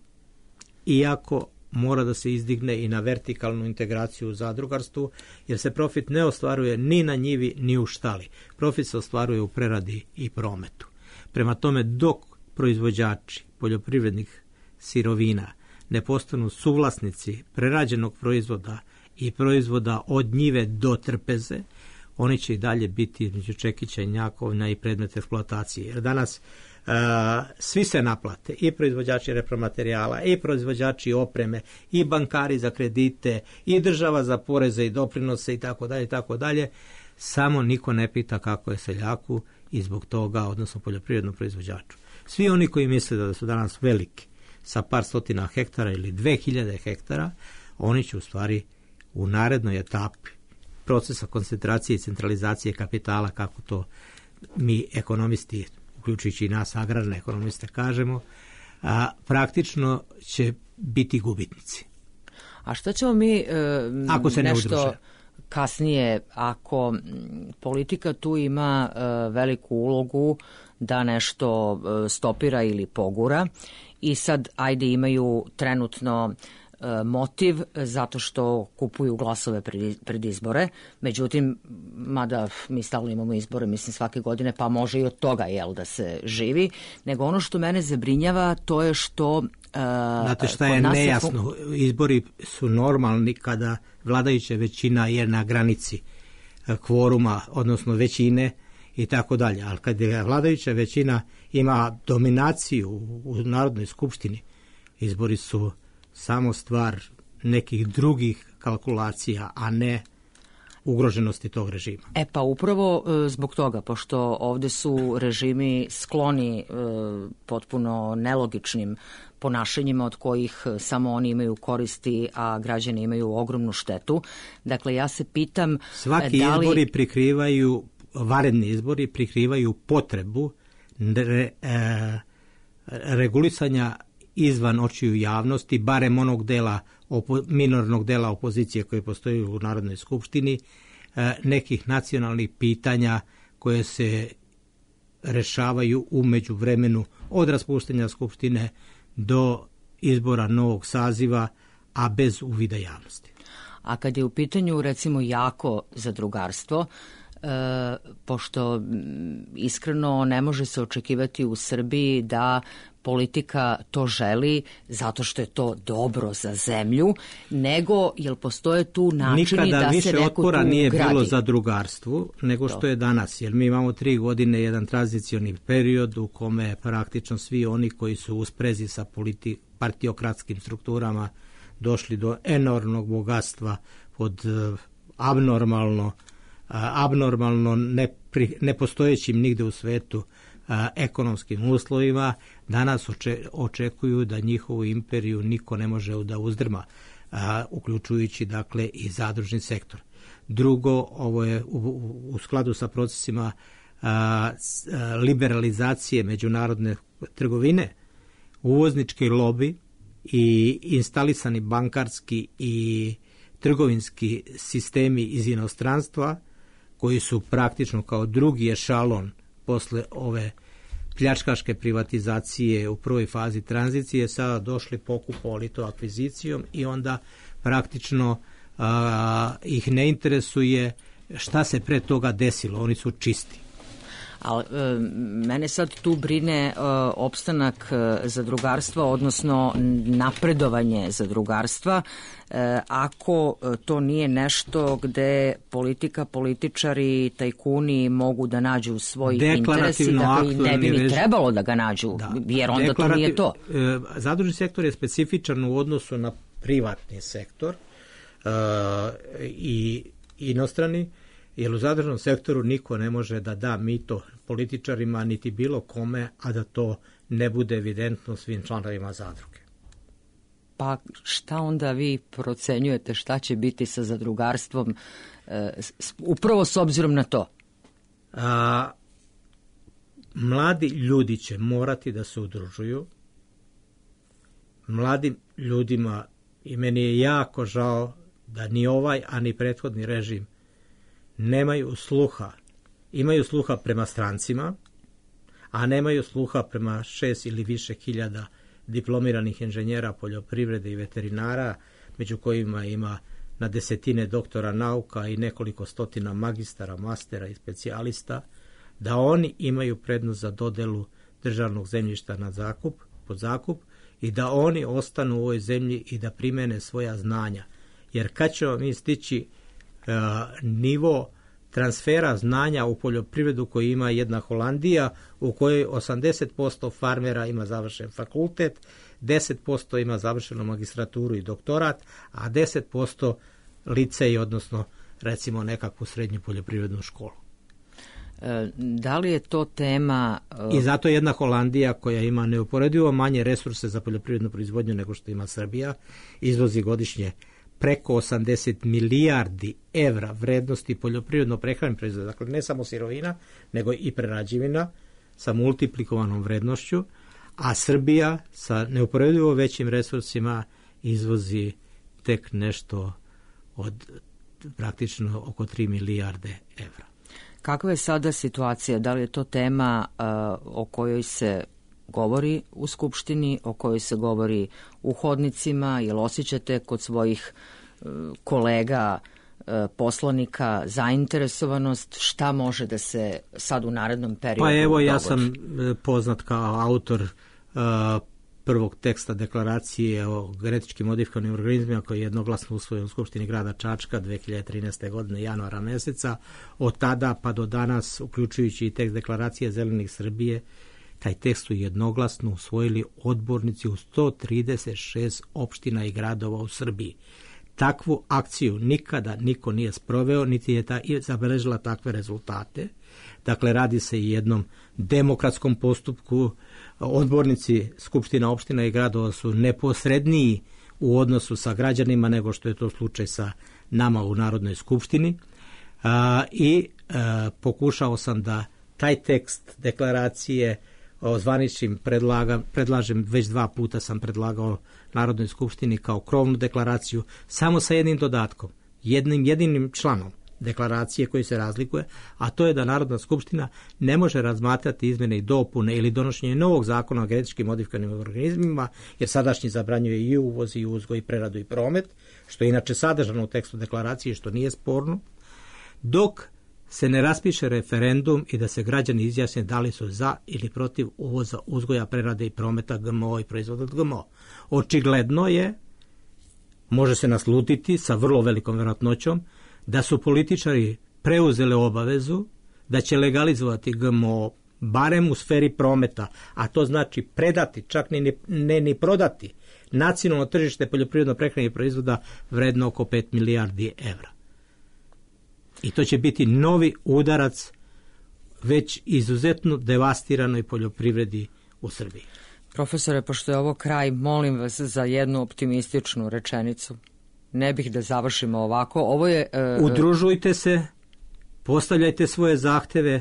iako mora da se izdigne i na vertikalnu integraciju u zadrugarstvu, jer se profit ne ostvaruje ni na njivi, ni u štali. Profit se ostvaruje u preradi i prometu. Prema tome, dok proizvođači poljoprivrednih sirovina ne postanu suvlasnici prerađenog proizvoda i proizvoda od njive do trpeze, oni će i dalje biti između čekića i njakovina i predmet eksploatacije. Jer danas Uh, svi se naplate, i proizvođači repromaterijala, i proizvođači opreme, i bankari za kredite, i država za poreze i doprinose i tako dalje i tako dalje. Samo niko ne pita kako je seljaku i zbog toga, odnosno poljoprivrednom proizvođaču. Svi oni koji misle da su danas veliki sa par stotina hektara ili dve hiljade hektara, oni će u stvari u narednoj etapi procesa koncentracije i centralizacije kapitala, kako to mi ekonomisti, uključujući i nas agrarne ekonomiste, kažemo, a, praktično će biti gubitnici. A što ćemo mi e, Ako se ne nešto udruže. kasnije, ako m, politika tu ima e, veliku ulogu da nešto e, stopira ili pogura i sad, ajde, imaju trenutno e, motiv zato što kupuju glasove pred, pred izbore, međutim, mada mi stalno imamo izbore, mislim, svake godine, pa može i od toga, jel, da se živi, nego ono što mene zabrinjava, to je što e, Znate šta kod je nas se nejasno? fun- Izbori su normalni kada vladajuća većina je na granici e, kvoruma, odnosno većine i tako dalje. Ali kad je vladajuća većina ima dominaciju u, u Narodnoj skupštini, izbori su samo stvar nekih drugih kalkulacija, a ne ugroženosti tog režima. E pa upravo e, zbog toga, pošto ovde su režimi skloni e, potpuno nelogičnim ponašanjima od kojih samo oni imaju koristi, a građani imaju ogromnu štetu. Dakle, ja se pitam e, Svaki da li... izbori prikrivaju, vanredni izbori prikrivaju potrebu re, e, regulisanja izvan očiju javnosti, barem onog dela, opo, minornog dela opozicije koje postoji u Narodnoj skupštini, e, nekih nacionalnih pitanja koje se rešavaju u međuvremenu od raspuštanja skupštine do izbora novog saziva, a bez uvida javnosti. A kad je u pitanju, recimo, jako zadrugarstvo, e, pošto m, iskreno ne može se očekivati u Srbiji da politika to želi zato što je to dobro za zemlju, nego jel postoje tu načini Nikada da se više neko otpora tu nije gradi? bilo zadrugarstvu nego što To. je danas, jer mi imamo tri godine jedan tranzicioni period u kome praktično svi oni koji su u sprezi sa politi- partiokratskim strukturama došli do enormnog bogatstva pod uh, abnormalno, uh, abnormalno nepri, nepostojećim nigde u svetu uh, ekonomskim uslovima, danas oče, očekuju da njihovu imperiju niko ne može da uzdrma, uh, uključujući dakle i zadružni sektor. Drugo, ovo je u, u, u skladu sa procesima uh, liberalizacije međunarodne trgovine, uvoznički lobi i instalisani bankarski i trgovinski sistemi iz inostranstva koji su praktično kao drugi ešalon posle ove pljačkaške privatizacije u prvoj fazi tranzicije, sada došli, pokupovali to akvizicijom i onda praktično a, ih ne interesuje šta se pre toga desilo, oni su čisti. Ali e, mene sad tu brine e, opstanak e, zadrugarstva, odnosno napredovanje zadrugarstva, e, ako e, to nije nešto gde politika, političari, tajkuni mogu da nađu svoj interes i da ne bi ni trebalo da ga nađu, da, jer onda to nije to. E, zadružni sektor je specifičan u odnosu na privatni sektor e, i inostrani, jer u zadružnom sektoru niko ne može da da mito političarima niti bilo kome, a da to ne bude evidentno svim članovima zadruge. Pa šta onda vi procenjujete šta će biti sa zadrugarstvom, e, upravo s obzirom na to? A, mladi ljudi će morati da se udružuju. Mladim ljudima, i meni je jako žao da ni ovaj, a ni prethodni režim nemaju sluha, imaju sluha prema strancima, a nemaju sluha prema šest ili više hiljada diplomiranih inženjera poljoprivrede i veterinara, među kojima ima na desetine doktora nauka i nekoliko stotina magistara, mastera i specijalista, da oni imaju prednost za dodelu državnog zemljišta na zakup, pod zakup, i da oni ostanu u ovoj zemlji i da primene svoja znanja. Jer kad ćemo mi stići uh, nivo transfera znanja u poljoprivredu koji ima jedna Holandija, u kojoj osamdeset posto farmera ima završen fakultet, deset posto ima završenu magistraturu i doktorat, a deset posto licej, odnosno recimo nekakvu srednju poljoprivrednu školu. E, da li je to tema... Uh... I zato jedna Holandija koja ima neuporedivo manje resurse za poljoprivrednu proizvodnju nego što ima Srbija, izvozi godišnje preko osamdeset milijardi evra vrednosti poljoprivredno prehrambenih proizvoda, dakle ne samo sirovina, nego i prerađivina sa multiplikovanom vrednošću, a Srbija sa neuporedivo većim resursima izvozi tek nešto od praktično oko tri milijarde evra. Kakva je sada situacija? Da li je to tema uh, o kojoj se govori u Skupštini, o kojoj se govori u hodnicima, jel osjećate kod svojih uh, kolega, uh, poslanika zainteresovanost, šta može da se sad u narednom periodu Pa evo, ja dogodi? sam poznat kao autor uh, prvog teksta deklaracije o genetički modifikovanim organizmima koji je jednoglasno usvojen u Skupštini grada Čačka dve hiljade trinaeste. godine, januara meseca. Od tada pa do danas, uključujući i tekst deklaracije Zelenih Srbije, taj tekst su jednoglasno usvojili odbornici u sto trideset šest opština i gradova u Srbiji. Takvu akciju nikada niko nije sproveo, niti je ta, zabeležila takve rezultate. Dakle, radi se i jednom demokratskom postupku. Odbornici Skupština opština i gradova su neposredniji u odnosu sa građanima nego što je to slučaj sa nama u Narodnoj skupštini. A, I a, pokušao sam da taj tekst deklaracije o zvaničnim predlaga, predlažem, već dva puta sam predlagao Narodnoj skupštini kao krovnu deklaraciju, samo sa jednim dodatkom, jednim jedinim članom deklaracije koji se razlikuje, a to je da Narodna skupština ne može razmatrati izmene i dopune ili donošenje novog zakona o genetički modifikovanim organizmima, jer sadašnji zabranjuje i uvoz i uzgoj, i preradu i promet, što je inače sadržano u tekstu deklaracije, što nije sporno, dok se ne raspiše referendum i da se građani izjasne da li su za ili protiv uvoza, uzgoja, prerade i prometa G M O i proizvoda od G M O. Očigledno je, može se naslutiti sa vrlo velikom vjerojatnoćom, da su političari preuzele obavezu da će legalizovati G M O barem u sferi prometa, a to znači predati, čak ni, ne ni prodati, nacionalno tržište poljoprivredno prehrambenih proizvoda vredno oko pet milijardi evra. I to će biti novi udarac već izuzetno devastiranoj poljoprivredi u Srbiji. Profesore, pošto je ovo kraj, molim vas za jednu optimističnu rečenicu. Ne bih da završimo ovako. Ovo je... Uh, Udružujte se, postavljajte svoje zahteve,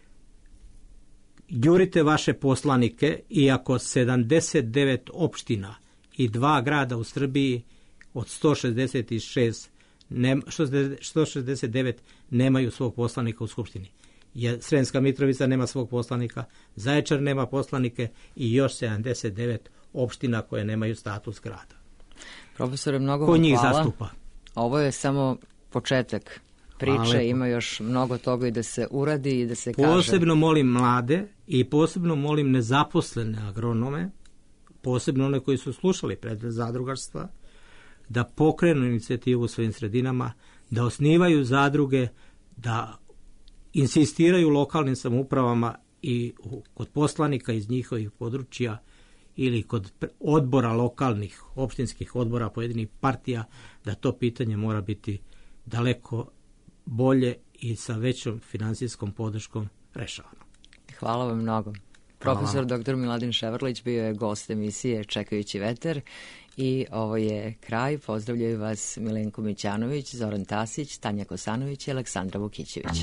jurite vaše poslanike, iako sedamdeset devet opština i dva grada u Srbiji od sto šezdeset šest nema, sto šezdeset devet nemaju svog poslanika u Skupštini. Je, Sremska Mitrovica nema svog poslanika, Zaječar nema poslanike i još sedamdeset devet opština koje nemaju status grada. Profesore, mnogo Ko vam njih hvala. zastupa? Ovo je samo početak priče, ima još mnogo toga i da se uradi i da se kaže. Posebno molim mlade i posebno molim nezaposlene agronome, posebno one koji su slušali pregled zadrugarstva, da pokrenu inicijativu u svojim sredinama, da osnivaju zadruge, da insistiraju lokalnim samoupravama i u, kod poslanika iz njihovih područja ili kod odbora lokalnih, opštinskih odbora pojedinih partija, da to pitanje mora biti daleko bolje i sa većom finansijskom podrškom rešavano. Hvala vam mnogo. Profesor doktor Miladin Ševrlić bio je gost emisije Čekajući veter i ovo je kraj. Pozdravljaju vas Milenko Mićanović, Zoran Tasić, Tanja Kosanović i Aleksandra Vukićević.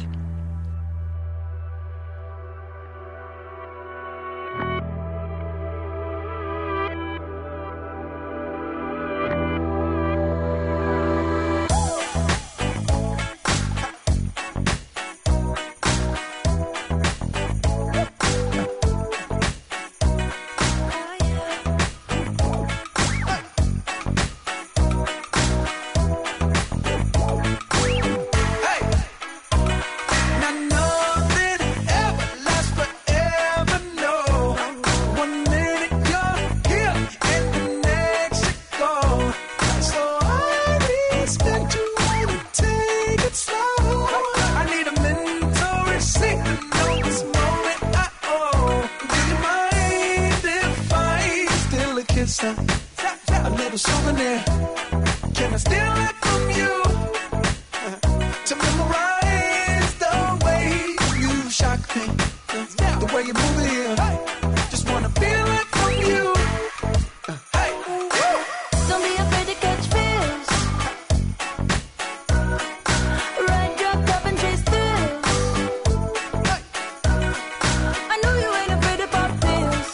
A little souvenir. Can I steal it from you? To memorize the way you shock me, the way you move it here. Just wanna feel it from you. Hey, Don't be afraid to catch fish. Ride your cup and chase thrills. I know you ain't afraid to pop pills.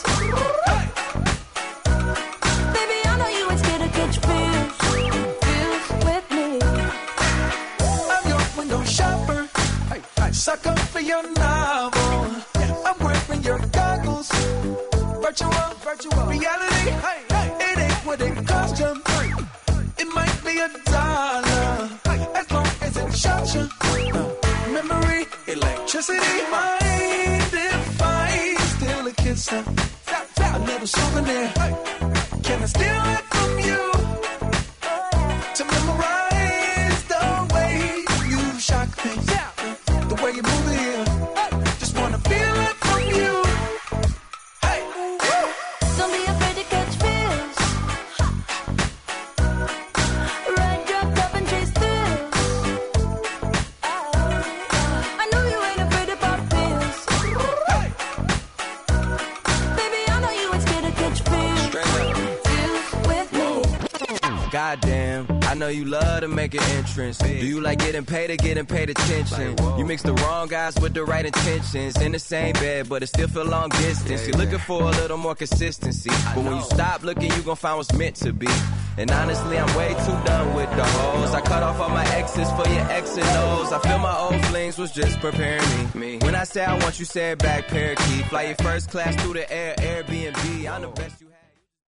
Baby, I know you ain't scared to catch fish. Feels with me. I'm your window shopper. Hey, hey, sucker for your novel. I'm wearing your goggles. Virtual, virtual reality. Hey, hey, it ain't what it cost you. It might be a dollar, as long as it shot you. Memory, electricity, mind if I steal a kiss? A little souvenir. Can I steal it from you? To memorize the way you shock me, the way you move it here. Just wanna feel it from you. Hey, Don't be afraid to catch fish. Ride your cup and chase thrills. I know you ain't afraid to pop pills. Baby, I know you ain't scared to catch fish. Feels with me. Goddamn, I know you love to make an entrance. Do you like getting paid or getting paid attention? You mix the wrong guys with the right intentions. In the same bed, but it still feel long distance. You're looking for a little more consistency. But when you stop looking, you gon' find what's meant to be. And honestly, I'm way too done with the hoes. I cut off all my exes for your X and O's. I feel my old flings was just preparing me. When I say I want you, say it back, parakeet. Fly your first class through the air, Airbnb. I'm the best you have.